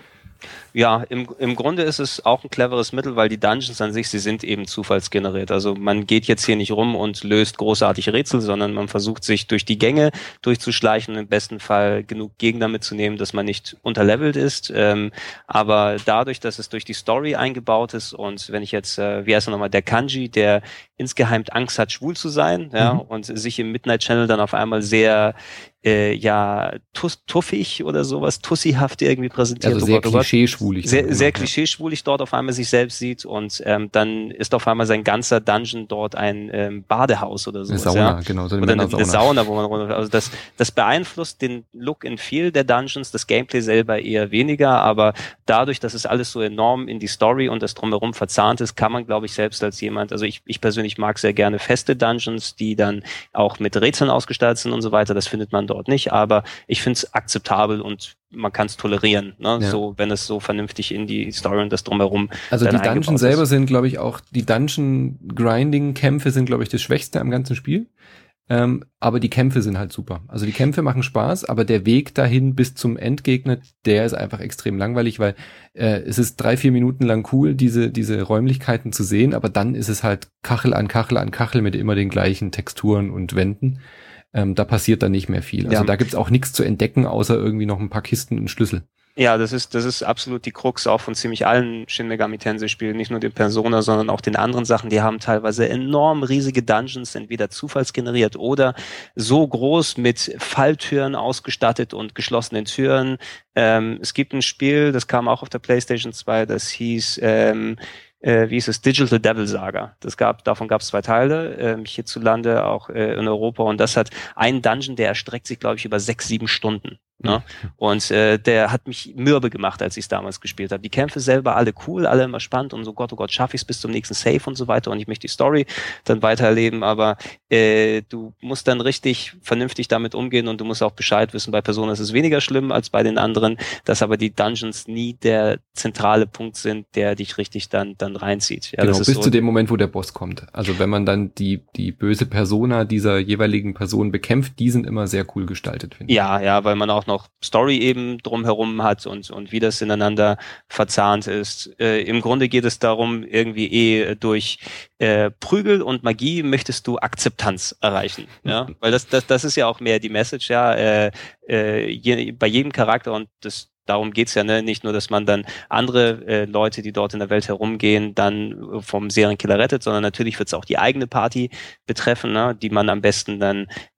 Ja, im, im Grunde ist es auch ein cleveres Mittel, weil die Dungeons an sich, sie sind eben zufallsgeneriert. Also man geht jetzt hier nicht rum und löst großartig Rätsel, sondern man versucht sich durch die Gänge durchzuschleichen und im besten Fall genug Gegner mitzunehmen, dass man nicht unterlevelt ist. Ähm, aber dadurch, dass es durch die Story eingebaut ist und wenn ich jetzt, äh, wie heißt er nochmal, der Kanji, der insgeheim Angst hat, schwul zu sein, ja, mhm. und sich im Midnight Channel dann auf einmal sehr Äh, ja, tuss, tuffig oder sowas, tussihaft irgendwie präsentiert. Also sehr klischee-schwulig. Sehr, sehr klischee-schwulig dort auf einmal sich selbst sieht und ähm, dann ist auf einmal sein ganzer Dungeon dort ein ähm, Badehaus oder sowas. Eine Sauna, ja? genau. So eine, eine, eine Sauna, wo man runter, also das, das beeinflusst den Look in viel der Dungeons, das Gameplay selber eher weniger, aber dadurch, dass es alles so enorm in die Story und das Drumherum verzahnt ist, kann man, glaube ich, selbst als jemand, also ich, ich persönlich mag sehr gerne feste Dungeons, die dann auch mit Rätseln ausgestattet sind und so weiter, das findet man dort nicht, aber ich finde es akzeptabel und man kann es tolerieren, ne? Ja. So, wenn es so vernünftig in die Story und das Drumherum. Also die Dungeons selber sind, glaube ich, auch, die Dungeon-Grinding-Kämpfe sind, glaube ich, das Schwächste am ganzen Spiel. Ähm, aber die Kämpfe sind halt super. Also die Kämpfe machen Spaß, aber der Weg dahin bis zum Endgegner, der ist einfach extrem langweilig, weil äh, es ist drei, vier Minuten lang cool, diese diese Räumlichkeiten zu sehen, aber dann ist es halt Kachel an Kachel an Kachel mit immer den gleichen Texturen und Wänden. Ähm, da passiert dann nicht mehr viel. Also ja. Da gibt's auch nichts zu entdecken, außer irgendwie noch ein paar Kisten und Schlüssel. Ja, das ist das ist absolut die Krux auch von ziemlich allen Shin Megami Tensei Spielen, nicht nur den Persona, sondern auch den anderen Sachen. Die haben teilweise enorm riesige Dungeons, entweder zufallsgeneriert oder so groß mit Falltüren ausgestattet und geschlossenen Türen. Ähm, es gibt ein Spiel, das kam auch auf der PlayStation zwei, das hieß ähm, Äh, wie ist es, Digital Devil Saga. Das gab, davon gab es zwei Teile, äh, hierzulande, auch äh, in Europa. Und das hat einen Dungeon, der erstreckt sich, glaube ich, über sechs, sieben Stunden. Ne? Und äh, der hat mich mürbe gemacht, als ich es damals gespielt habe. Die Kämpfe selber alle cool, alle immer spannend und so, Gott, oh Gott, schaffe ich es bis zum nächsten Save und so weiter und ich möchte die Story dann weitererleben, aber äh, du musst dann richtig vernünftig damit umgehen und du musst auch Bescheid wissen. Bei Persona ist es weniger schlimm als bei den anderen, dass aber die Dungeons nie der zentrale Punkt sind, der dich richtig dann dann reinzieht. Ja, genau, das ist bis so zu dem Moment, wo der Boss kommt. Also wenn man dann die die böse Persona dieser jeweiligen Person bekämpft, die sind immer sehr cool gestaltet, finde ich. Ja, ja, weil man auch noch Story eben drumherum hat und und wie das ineinander verzahnt ist. Äh, im Grunde geht es darum, irgendwie eh durch äh, Prügel und Magie möchtest du Akzeptanz erreichen, ja, weil das das das ist ja auch mehr die Message, ja, äh, äh, je, bei jedem Charakter und das darum geht's ja, ne? Nicht nur, dass man dann andere äh, Leute, die dort in der Welt herumgehen, dann vom Serienkiller rettet, sondern natürlich wird's auch die eigene Party betreffen, ne? Die man am besten dann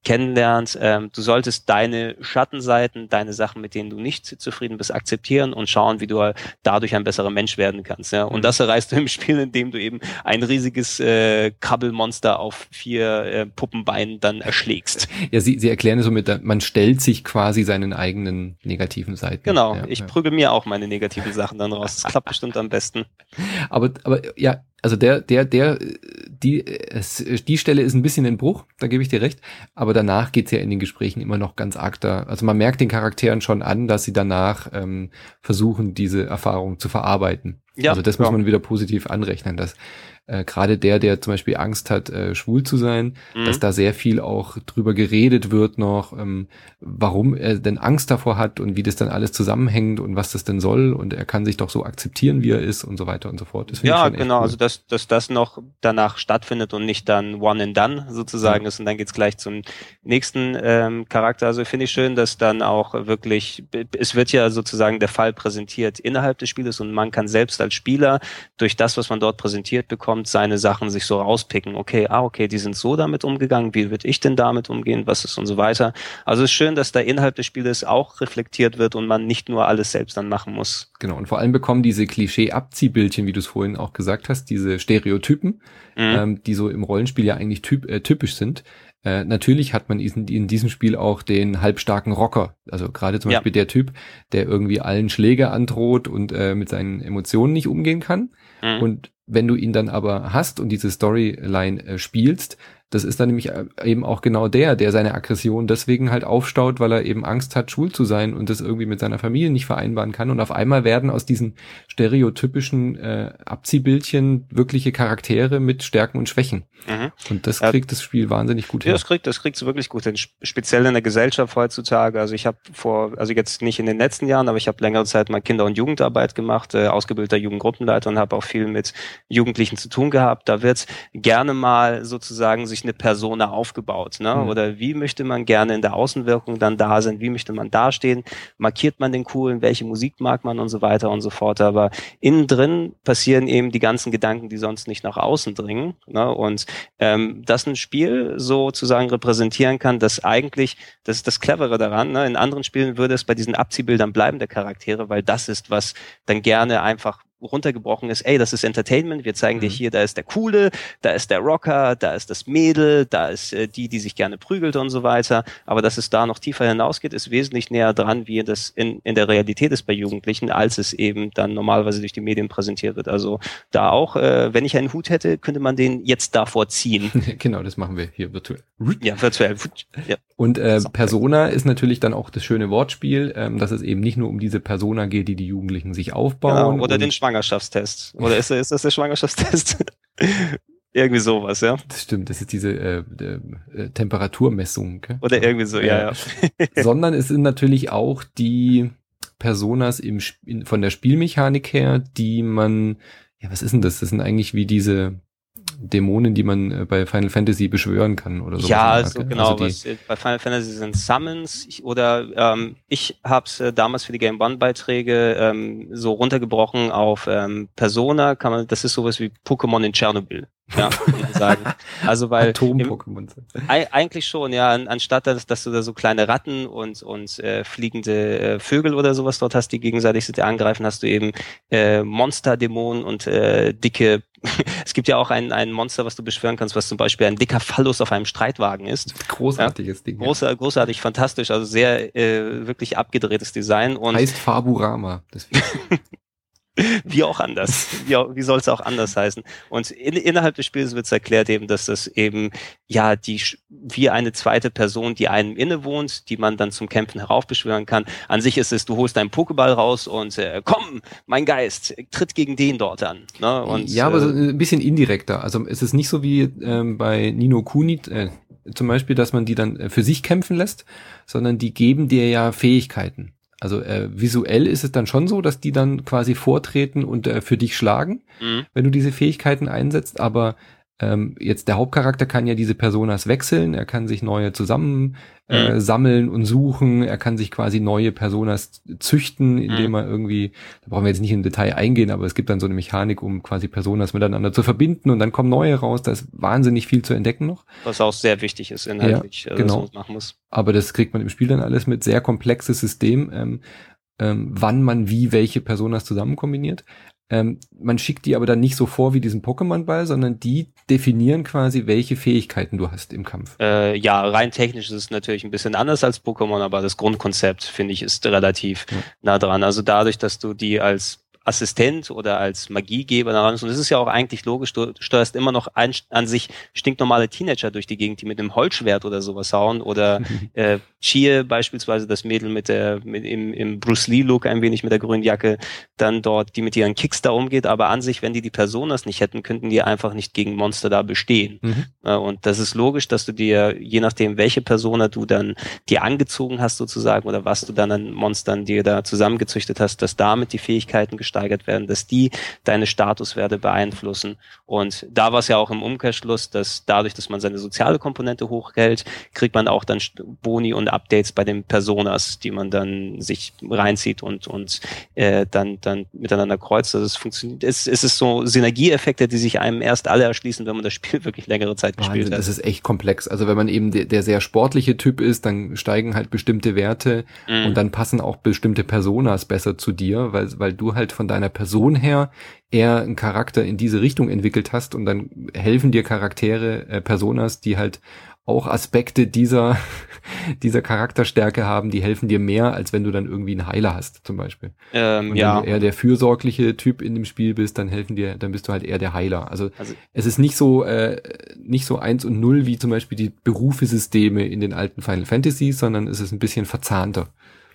kennenlernt. Ähm, du solltest deine Schattenseiten, deine Sachen, mit denen du nicht zufrieden bist, akzeptieren und schauen, wie du dadurch ein besserer Mensch werden kannst. Ja? Und mhm. das erreichst du im Spiel, indem du eben ein riesiges äh, Krabbelmonster auf vier äh, Puppenbeinen dann erschlägst. Ja, sie, sie erklären es so mit, man stellt sich quasi seinen eigenen negativen Seiten. Genau, ja, ich ja. prügel mir auch meine negativen Sachen dann raus. Das klappt bestimmt am besten. Aber, aber ja, also der, der, der, die, es, die Stelle ist ein bisschen ein Bruch, da gebe ich dir recht, aber danach geht's ja in den Gesprächen immer noch ganz arg da. Also man merkt den Charakteren schon an, dass sie danach ähm, versuchen, diese Erfahrung zu verarbeiten. Ja, also das muss ja. man wieder positiv anrechnen, dass äh, gerade der, der zum Beispiel Angst hat, äh, schwul zu sein, mhm. dass da sehr viel auch drüber geredet wird noch, ähm, warum er denn Angst davor hat und wie das dann alles zusammenhängt und was das denn soll und er kann sich doch so akzeptieren, wie er ist und so weiter und so fort. Das ja, genau, cool. Also dass, dass das noch danach stattfindet und nicht dann one and done sozusagen ja. ist und dann geht's gleich zum nächsten ähm, Charakter. Also finde ich schön, dass dann auch wirklich, es wird ja sozusagen der Fall präsentiert innerhalb des Spieles und man kann selbst als Spieler durch das, was man dort präsentiert bekommt, seine Sachen sich so rauspicken. Okay, ah, okay, die sind so damit umgegangen. Wie würde ich denn damit umgehen? Was ist und so weiter? Also es ist schön, dass da innerhalb des Spieles auch reflektiert wird und man nicht nur alles selbst dann machen muss. Genau. Und vor allem bekommen diese Klischee-Abziehbildchen, wie du es vorhin auch gesagt hast, diese Stereotypen, mhm. ähm, die so im Rollenspiel ja eigentlich typ, äh, typisch sind. Äh, natürlich hat man in, in diesem Spiel auch den halbstarken Rocker. Also gerade zum ja. Beispiel der Typ, der irgendwie allen Schläge androht und äh, mit seinen Emotionen nicht umgehen kann. Mhm. Und wenn du ihn dann aber hast und diese Storyline äh, spielst, das ist dann nämlich eben auch genau der, der seine Aggression deswegen halt aufstaut, weil er eben Angst hat, schwul zu sein und das irgendwie mit seiner Familie nicht vereinbaren kann. Und auf einmal werden aus diesen stereotypischen äh, Abziehbildchen wirkliche Charaktere mit Stärken und Schwächen. Mhm. Und das kriegt ja, das Spiel wahnsinnig gut hin. Ja, das kriegt das kriegt es wirklich gut hin. Speziell in der Gesellschaft heutzutage. Also ich habe vor, also jetzt nicht in den letzten Jahren, aber ich habe längere Zeit mal Kinder- und Jugendarbeit gemacht, äh, ausgebildeter Jugendgruppenleiter und habe auch viel mit Jugendlichen zu tun gehabt. Da wird gerne mal sozusagen sich eine Persona aufgebaut, ne? Mhm. Oder wie möchte man gerne in der Außenwirkung dann da sein? Wie möchte man dastehen? Markiert man den Coolen? Welche Musik mag man und so weiter und so fort? Aber innen drin passieren eben die ganzen Gedanken, die sonst nicht nach außen dringen, ne? Und ähm, dass ein Spiel sozusagen repräsentieren kann, dass eigentlich, das ist das Clevere daran, ne? In anderen Spielen würde es bei diesen Abziehbildern bleiben der Charaktere, weil das ist, was dann gerne einfach runtergebrochen ist, ey, das ist Entertainment, wir zeigen mhm. dir hier, da ist der Coole, da ist der Rocker, da ist das Mädel, da ist äh, die, die sich gerne prügelt und so weiter, aber dass es da noch tiefer hinausgeht, ist wesentlich näher dran, wie das in, in der Realität ist bei Jugendlichen, als es eben dann normalerweise durch die Medien präsentiert wird. Also da auch, äh, wenn ich einen Hut hätte, könnte man den jetzt davor ziehen. Genau, das machen wir hier virtuell. Ja, virtuell. Ja. Und äh, Persona ist natürlich dann auch das schöne Wortspiel, ähm, dass es eben nicht nur um diese Persona geht, die die Jugendlichen sich aufbauen. Genau, oder den Schwangerschaftstest. Oder ist, ist das der Schwangerschaftstest? Irgendwie sowas, ja. Das stimmt, das ist diese äh, äh, Temperaturmessung. Gell? Oder irgendwie so, ja, ja. Sondern es sind natürlich auch die Personas im in, von der Spielmechanik her, die man, ja, was ist denn das? Das sind eigentlich wie diese Dämonen, die man bei Final Fantasy beschwören kann oder so. Ja, also Art, genau. Also was, bei Final Fantasy sind Summons ich, oder ähm, ich habe es äh, damals für die Game One Beiträge ähm, so runtergebrochen auf ähm, Persona. Kann man, das ist sowas wie Pokémon in Tschernobyl. Ja, sagen. Also weil Atom-Pokémon. Eigentlich schon, ja. An, anstatt dass, dass du da so kleine Ratten und und äh, fliegende äh, Vögel oder sowas dort hast, die gegenseitig sich angreifen, hast du eben äh, Monster-Dämonen und äh, dicke. Es gibt ja auch ein ein Monster, was du beschwören kannst, was zum Beispiel ein dicker Phallus auf einem Streitwagen ist. Großartiges ja? Ding. Großer, ja. Großartig, fantastisch, also sehr äh, wirklich abgedrehtes Design und heißt Faburama. Wie auch anders. Wie, wie soll es auch anders heißen? Und in, innerhalb des Spiels wird es erklärt eben, dass das eben, ja, die, wie eine zweite Person, die einem innewohnt, die man dann zum Kämpfen heraufbeschwören kann. An sich ist es, du holst deinen Pokéball raus und, äh, komm, mein Geist, tritt gegen den dort an. Ne? Und, ja, aber so ein bisschen indirekter. Also es ist nicht so wie ähm, bei Ni no Kuni, äh, zum Beispiel, dass man die dann für sich kämpfen lässt, sondern die geben dir ja Fähigkeiten. Also äh, visuell ist es dann schon so, dass die dann quasi vortreten und äh, für dich schlagen, mhm. wenn du diese Fähigkeiten einsetzt, aber Ähm, jetzt der Hauptcharakter kann ja diese Personas wechseln, er kann sich neue zusammen äh, mhm. sammeln und suchen, er kann sich quasi neue Personas züchten, indem mhm. er irgendwie, da brauchen wir jetzt nicht im Detail eingehen, aber es gibt dann so eine Mechanik, um quasi Personas miteinander zu verbinden und dann kommen neue raus, da ist wahnsinnig viel zu entdecken noch. Was auch sehr wichtig ist inhaltlich, ja, genau. was man machen muss. Aber das kriegt man im Spiel dann alles mit, sehr komplexes System, ähm, ähm, wann man wie welche Personas zusammen kombiniert. Ähm, man schickt die aber dann nicht so vor wie diesen Pokémon-Ball, sondern die definieren quasi, welche Fähigkeiten du hast im Kampf. Äh, ja, rein technisch ist es natürlich ein bisschen anders als Pokémon, aber das Grundkonzept, finde ich, ist relativ ja. nah dran. Also dadurch, dass du die als Assistent oder als Magiegeber daran ist. Und es ist ja auch eigentlich logisch, du steuerst immer noch ein, an sich stinknormale Teenager durch die Gegend, die mit einem Holzschwert oder sowas hauen. Oder äh, Chie beispielsweise, das Mädel mit der mit im, im Bruce Lee-Look ein wenig mit der grünen Jacke, dann dort, die mit ihren Kicks da umgeht. Aber an sich, wenn die die Personas nicht hätten, könnten die einfach nicht gegen Monster da bestehen. Mhm. Äh, und das ist logisch, dass du dir, je nachdem, welche Persona du dann dir angezogen hast sozusagen oder was du dann an Monstern dir da zusammengezüchtet hast, dass damit die Fähigkeiten gesteigert werden, dass die deine Statuswerte beeinflussen. Und da war es ja auch im Umkehrschluss, dass dadurch, dass man seine soziale Komponente hochhält, kriegt man auch dann Boni und Updates bei den Personas, die man dann sich reinzieht und und äh, dann dann miteinander kreuzt. Also es funktioniert. Es, es ist so Synergieeffekte, die sich einem erst alle erschließen, wenn man das Spiel wirklich längere Zeit Wahnsinn, gespielt hat. Das ist echt komplex. Also wenn man eben der, der sehr sportliche Typ ist, dann steigen halt bestimmte Werte mm. und dann passen auch bestimmte Personas besser zu dir, weil weil du halt von deiner Person her eher einen Charakter in diese Richtung entwickelt hast und dann helfen dir Charaktere, äh, Personas, die halt auch Aspekte dieser dieser Charakterstärke haben, die helfen dir mehr, als wenn du dann irgendwie einen Heiler hast, zum Beispiel. Ähm, und ja. wenn du eher der fürsorgliche Typ in dem Spiel bist, dann helfen dir, dann bist du halt eher der Heiler. Also, also es ist nicht so äh, nicht so eins und null wie zum Beispiel die Berufesysteme in den alten Final Fantasies, sondern es ist ein bisschen verzahnter.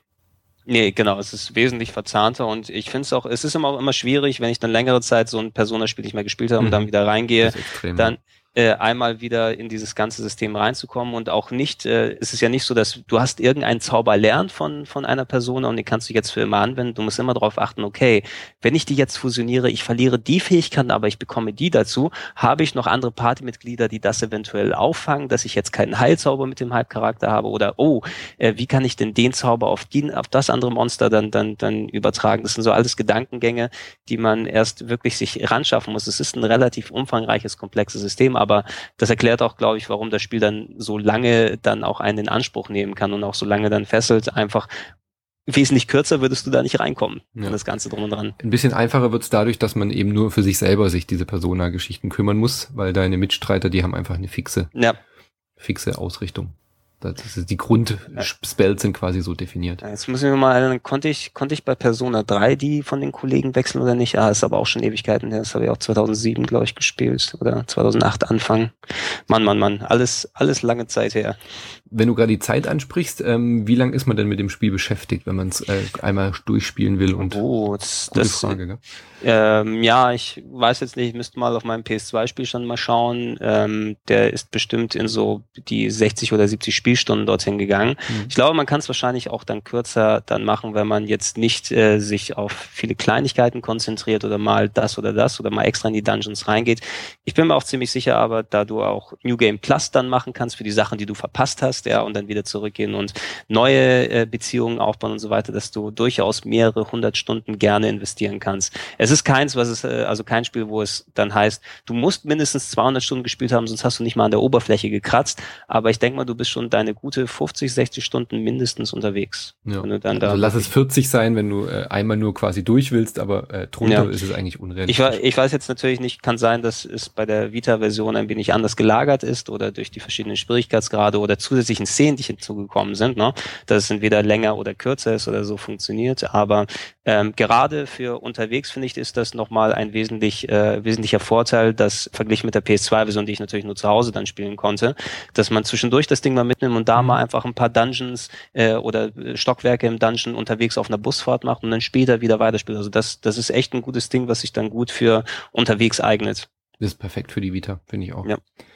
Nee, genau, es ist wesentlich verzahnter und ich finde es auch, es ist immer auch immer schwierig, wenn ich dann längere Zeit so ein Persona-Spiel nicht mehr gespielt habe und mhm. dann wieder reingehe, extrem, dann äh, einmal wieder in dieses ganze System reinzukommen und auch nicht, äh, es ist ja nicht so, dass du hast irgendeinen Zauber lernt von von einer Persona und den kannst du jetzt für immer anwenden. Du musst immer darauf achten, okay, wenn ich die jetzt fusioniere, ich verliere die Fähigkeiten, aber ich bekomme die dazu, habe ich noch andere Partymitglieder, die das eventuell auffangen, dass ich jetzt keinen Heilzauber mit dem Halbcharakter habe oder oh, äh, wie kann ich denn den Zauber auf die, auf das andere Monster dann dann dann übertragen? Das sind so alles Gedankengänge, die man erst wirklich sich ranschaffen muss. Es ist ein relativ umfangreiches, komplexes System, aber das erklärt auch, glaube ich, warum das Spiel dann so lange dann auch einen in Anspruch nehmen kann und auch so lange dann fesselt. Einfach wesentlich kürzer würdest du da nicht reinkommen, ja. in das Ganze drum und dran. Ein bisschen einfacher wird es dadurch, dass man eben nur für sich selber sich diese Persona-Geschichten kümmern muss, weil deine Mitstreiter, die haben einfach eine fixe, ja. fixe Ausrichtung. Das ist, die Grundspells sind quasi so definiert. Jetzt muss ich mir mal erinnern, konnte ich, konnte ich bei Persona drei die von den Kollegen wechseln oder nicht? Ah, ist aber auch schon Ewigkeiten her. Das habe ich auch zweitausendsieben, glaube ich, gespielt. Oder zweitausendacht Anfang. Mann, Mann, Mann. Alles, alles lange Zeit her. Wenn du gerade die Zeit ansprichst, ähm, wie lange ist man denn mit dem Spiel beschäftigt, wenn man es äh, einmal durchspielen will? Und oh, das, gute das, Frage, gell? Ähm, ja, ich weiß jetzt nicht, ich müsste mal auf meinem P S zwei Spielstand mal schauen. Ähm, der ist bestimmt in so die sechzig oder siebzig Spielstunden dorthin gegangen. Mhm. Ich glaube, man kann es wahrscheinlich auch dann kürzer dann machen, wenn man jetzt nicht äh, sich auf viele Kleinigkeiten konzentriert oder mal das oder das oder mal extra in die Dungeons reingeht. Ich bin mir auch ziemlich sicher, aber da du auch New Game Plus dann machen kannst für die Sachen, die du verpasst hast, ja, und dann wieder zurückgehen und neue äh, Beziehungen aufbauen und so weiter, dass du durchaus mehrere hundert Stunden gerne investieren kannst. Es ist keins, was es, äh, also kein Spiel, wo es dann heißt, du musst mindestens zweihundert Stunden gespielt haben, sonst hast du nicht mal an der Oberfläche gekratzt, aber ich denke mal, du bist schon deine gute fünfzig, sechzig Stunden mindestens unterwegs. Ja. Wenn du dann also da lass es vierzig sein, wenn du äh, einmal nur quasi durch willst, aber äh, drunter ja. ist es eigentlich unrealistisch. Ich, ich weiß jetzt natürlich nicht, kann sein, dass es bei der Vita-Version ein wenig anders gelagert ist oder durch die verschiedenen Schwierigkeitsgrade oder zusätzlichen Szenen, die hinzugekommen sind, ne? Dass es entweder länger oder kürzer ist oder so funktioniert, aber ähm, gerade für unterwegs, finde ich, ist das nochmal ein wesentlich äh, wesentlicher Vorteil, dass verglichen mit der P S zwei Version, die ich natürlich nur zu Hause dann spielen konnte, dass man zwischendurch das Ding mal mitnimmt und da mhm. mal einfach ein paar Dungeons äh, oder Stockwerke im Dungeon unterwegs auf einer Busfahrt macht und dann später wieder weiterspielt. Also das, das ist echt ein gutes Ding, was sich dann gut für unterwegs eignet. Das ist perfekt für die Vita, finde ich auch. Ja.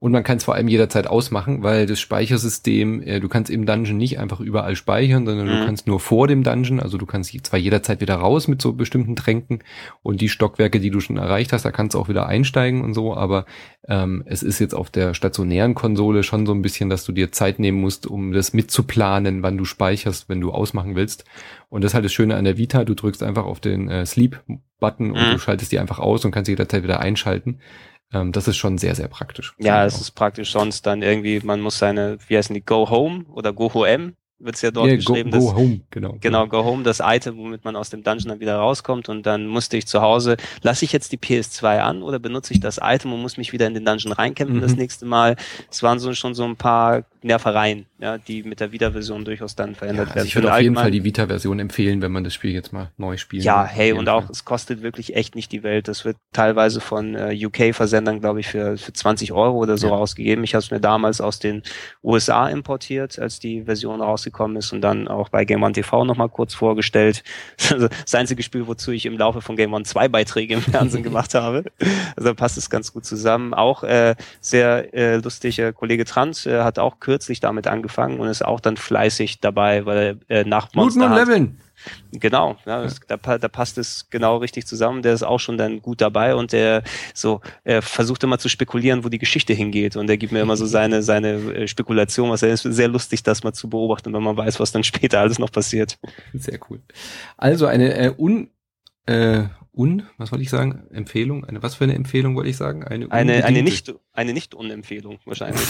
Und man kann es vor allem jederzeit ausmachen, weil das Speichersystem, äh, du kannst im Dungeon nicht einfach überall speichern, sondern mhm. du kannst nur vor dem Dungeon, also du kannst zwar jederzeit wieder raus mit so bestimmten Tränken und die Stockwerke, die du schon erreicht hast, da kannst du auch wieder einsteigen und so, aber ähm, es ist jetzt auf der stationären Konsole schon so ein bisschen, dass du dir Zeit nehmen musst, um das mitzuplanen, wann du speicherst, wenn du ausmachen willst. Und das ist halt das Schöne an der Vita, du drückst einfach auf den äh, Sleep-Button und mhm. du schaltest die einfach aus und kannst jederzeit wieder einschalten. Das ist schon sehr, sehr praktisch. Ja, es ist praktisch sonst dann irgendwie, man muss seine, wie heißen die, Go Home oder Go Home wird es ja dort yeah, geschrieben. Go, das, go Home, genau. Genau, Go Home, das Item, womit man aus dem Dungeon dann wieder rauskommt und dann musste ich zu Hause, lasse ich jetzt die P S zwei an oder benutze ich das Item und muss mich wieder in den Dungeon reinkämpfen mhm. das nächste Mal. Es waren so schon so ein paar Nervereien, ja, die mit der Vita-Version durchaus dann verändert ja, also werden. Ich würde auf jeden Fall die Vita-Version empfehlen, wenn man das Spiel jetzt mal neu spielt. Ja, hey, und auch, Fall. Es kostet wirklich echt nicht die Welt. Das wird teilweise von äh, U K-Versendern, glaube ich, für, für zwanzig Euro oder so ja. rausgegeben. Ich habe es mir damals aus den U S A importiert, als die Version rausgekommen ist und dann auch bei Game One T V nochmal kurz vorgestellt. Also das einzige Spiel, wozu ich im Laufe von Game One zwei Beiträge im Fernsehen gemacht habe. Also da passt es ganz gut zusammen. Auch äh, sehr äh, lustiger Kollege Trant äh, hat auch kürzlich damit angefangen und ist auch dann fleißig dabei, weil er äh, nach Monster Hunter Leveln. Genau, ja, das, da, da passt es genau richtig zusammen. Der ist auch schon dann gut dabei und der so er versucht immer zu spekulieren, wo die Geschichte hingeht und er gibt mir immer so seine seine Spekulation, was er ist sehr lustig, das mal zu beobachten, wenn man weiß, was dann später alles noch passiert. Sehr cool. Also eine äh, un äh, un was wollte ich sagen Empfehlung, eine was für eine Empfehlung wollte ich sagen eine eine eine nicht eine nicht Unempfehlung wahrscheinlich.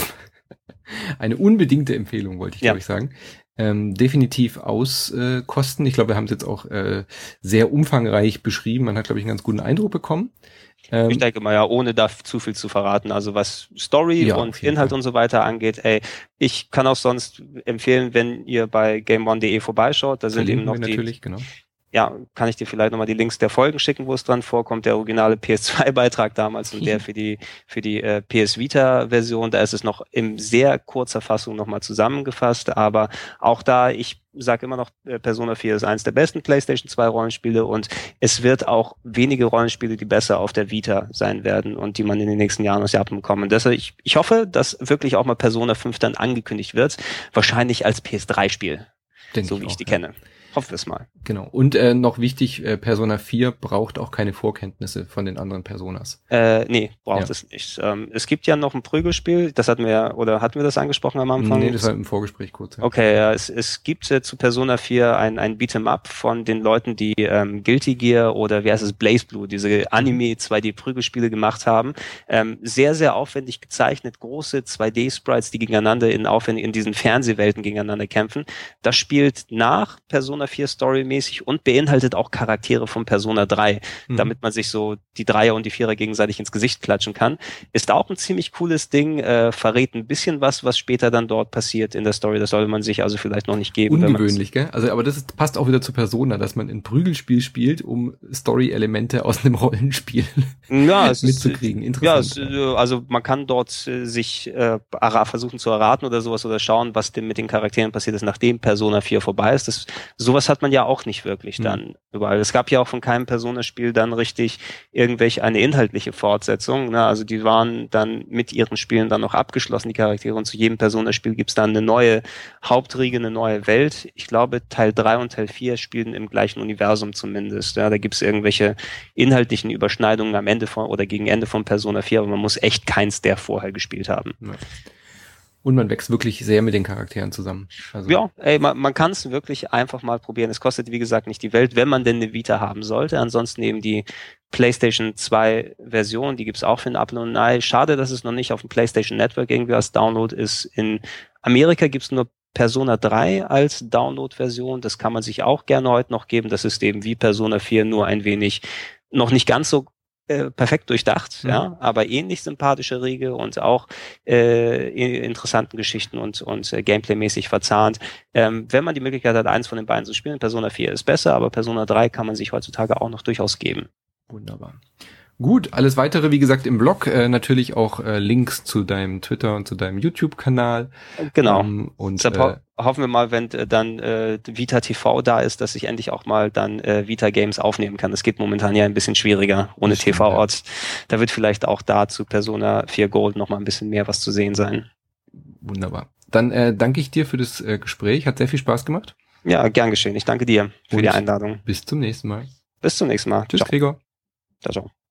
Eine unbedingte Empfehlung wollte ich ja. glaube ich sagen. Ähm, definitiv auskosten. Äh, ich glaube, wir haben es jetzt auch äh, sehr umfangreich beschrieben. Man hat, glaube ich, einen ganz guten Eindruck bekommen. Ähm, ich denke mal, ja, ohne da zu viel zu verraten. Also was Story ja, und Inhalt Fall. und so weiter angeht, ey, ich kann auch sonst empfehlen, wenn ihr bei game one punkt de vorbeischaut, da sind eben noch die... natürlich, genau. Ja, kann ich dir vielleicht nochmal die Links der Folgen schicken, wo es dran vorkommt, der originale P S zwei Beitrag damals und der für die für die äh, P S Vita Version, da ist es noch in sehr kurzer Fassung nochmal zusammengefasst, aber auch da, ich sage immer noch, äh, Persona vier ist eins der besten PlayStation zwei Rollenspiele und es wird auch wenige Rollenspiele, die besser auf der Vita sein werden und die man in den nächsten Jahren aus Japan bekommen. Und deshalb, ich, ich hoffe, dass wirklich auch mal Persona fünf dann angekündigt wird, wahrscheinlich als P S drei Spiel, Denk so wie ich, ich die ja. kenne. Hoffen wir es mal. Genau. Und äh, noch wichtig, äh, Persona vier braucht auch keine Vorkenntnisse von den anderen Personas. Äh, nee, braucht ja. es nicht. Ähm, es gibt ja noch ein Prügelspiel, das hatten wir ja, oder hatten wir das angesprochen am Anfang? Nee, das war im Vorgespräch kurz. Ja. Okay, ja, es, es gibt äh, zu Persona vier ein, ein Beat'em-up von den Leuten, die ähm, Guilty Gear oder wie heißt es, Blaze Blue, diese Anime zwei D Prügelspiele gemacht haben. Ähm, sehr, sehr aufwendig gezeichnet, große zwei D Sprites, die gegeneinander in aufwendig in diesen Fernsehwelten gegeneinander kämpfen. Das spielt nach Persona vier storymäßig und beinhaltet auch Charaktere von Persona drei, mhm. damit man sich so die Dreier und die Vierer gegenseitig ins Gesicht klatschen kann. Ist auch ein ziemlich cooles Ding, äh, verrät ein bisschen was, was später dann dort passiert in der Story. Das sollte man sich also vielleicht noch nicht geben. Ungewöhnlich, gell? Also, aber das ist, passt auch wieder zu Persona, dass man ein Prügelspiel spielt, um Story-Elemente aus einem Rollenspiel ja, es mitzukriegen. Ist, ja, es, also man kann dort äh, sich äh, versuchen zu erraten oder sowas oder schauen, was denn mit den Charakteren passiert ist, nachdem Persona vier vorbei ist. Das, sowas hat man ja auch nicht wirklich dann mhm. überall. Es gab ja auch von keinem Persona-Spiel dann richtig irgendwelche eine inhaltliche Fortsetzung. Ne? Also die waren dann mit ihren Spielen dann noch abgeschlossen, die Charaktere. Und zu jedem Persona-Spiel gibt es dann eine neue Hauptriege, eine neue Welt. Ich glaube, Teil drei und Teil vier spielen im gleichen Universum zumindest. Ja? Da gibt es irgendwelche inhaltlichen Überschneidungen am Ende von oder gegen Ende von Persona vier, aber man muss echt keins der vorher gespielt haben. Ja. Und man wächst wirklich sehr mit den Charakteren zusammen. Also ja, ey, man, man kann es wirklich einfach mal probieren. Es kostet, wie gesagt, nicht die Welt, wenn man denn eine Vita haben sollte. Ansonsten eben die PlayStation zwei Version, die gibt's auch für ein Apfel und ein Ei. Schade, dass es noch nicht auf dem PlayStation Network irgendwie als Download ist. In Amerika gibt's nur Persona drei als Download-Version. Das kann man sich auch gerne heute noch geben. Das ist eben wie Persona vier, nur ein wenig noch nicht ganz so perfekt durchdacht, mhm. ja, aber ähnlich sympathische Riege und auch äh, interessanten Geschichten und und äh, Gameplay-mäßig verzahnt. Ähm, wenn man die Möglichkeit hat, eins von den beiden zu spielen, Persona vier ist besser, aber Persona drei kann man sich heutzutage auch noch durchaus geben. Wunderbar. Gut, alles weitere, wie gesagt, im Blog, äh, natürlich auch äh, Links zu deinem Twitter und zu deinem YouTube-Kanal. Genau. Ähm, und Deshalb ho- äh, hoffen wir mal, wenn äh, dann äh, Vita T V da ist, dass ich endlich auch mal dann äh, Vita Games aufnehmen kann. Das geht momentan ja ein bisschen schwieriger ohne stimmt, T V-Ort. Ja. Da wird vielleicht auch da zu Persona vier Gold noch mal ein bisschen mehr was zu sehen sein. Wunderbar. Dann äh, danke ich dir für das äh, Gespräch. Hat sehr viel Spaß gemacht. Ja, gern geschehen. Ich danke dir für und die Einladung. Bis zum nächsten Mal. Bis zum nächsten Mal. Tschüss, ciao. Gregor. Ciao, ciao.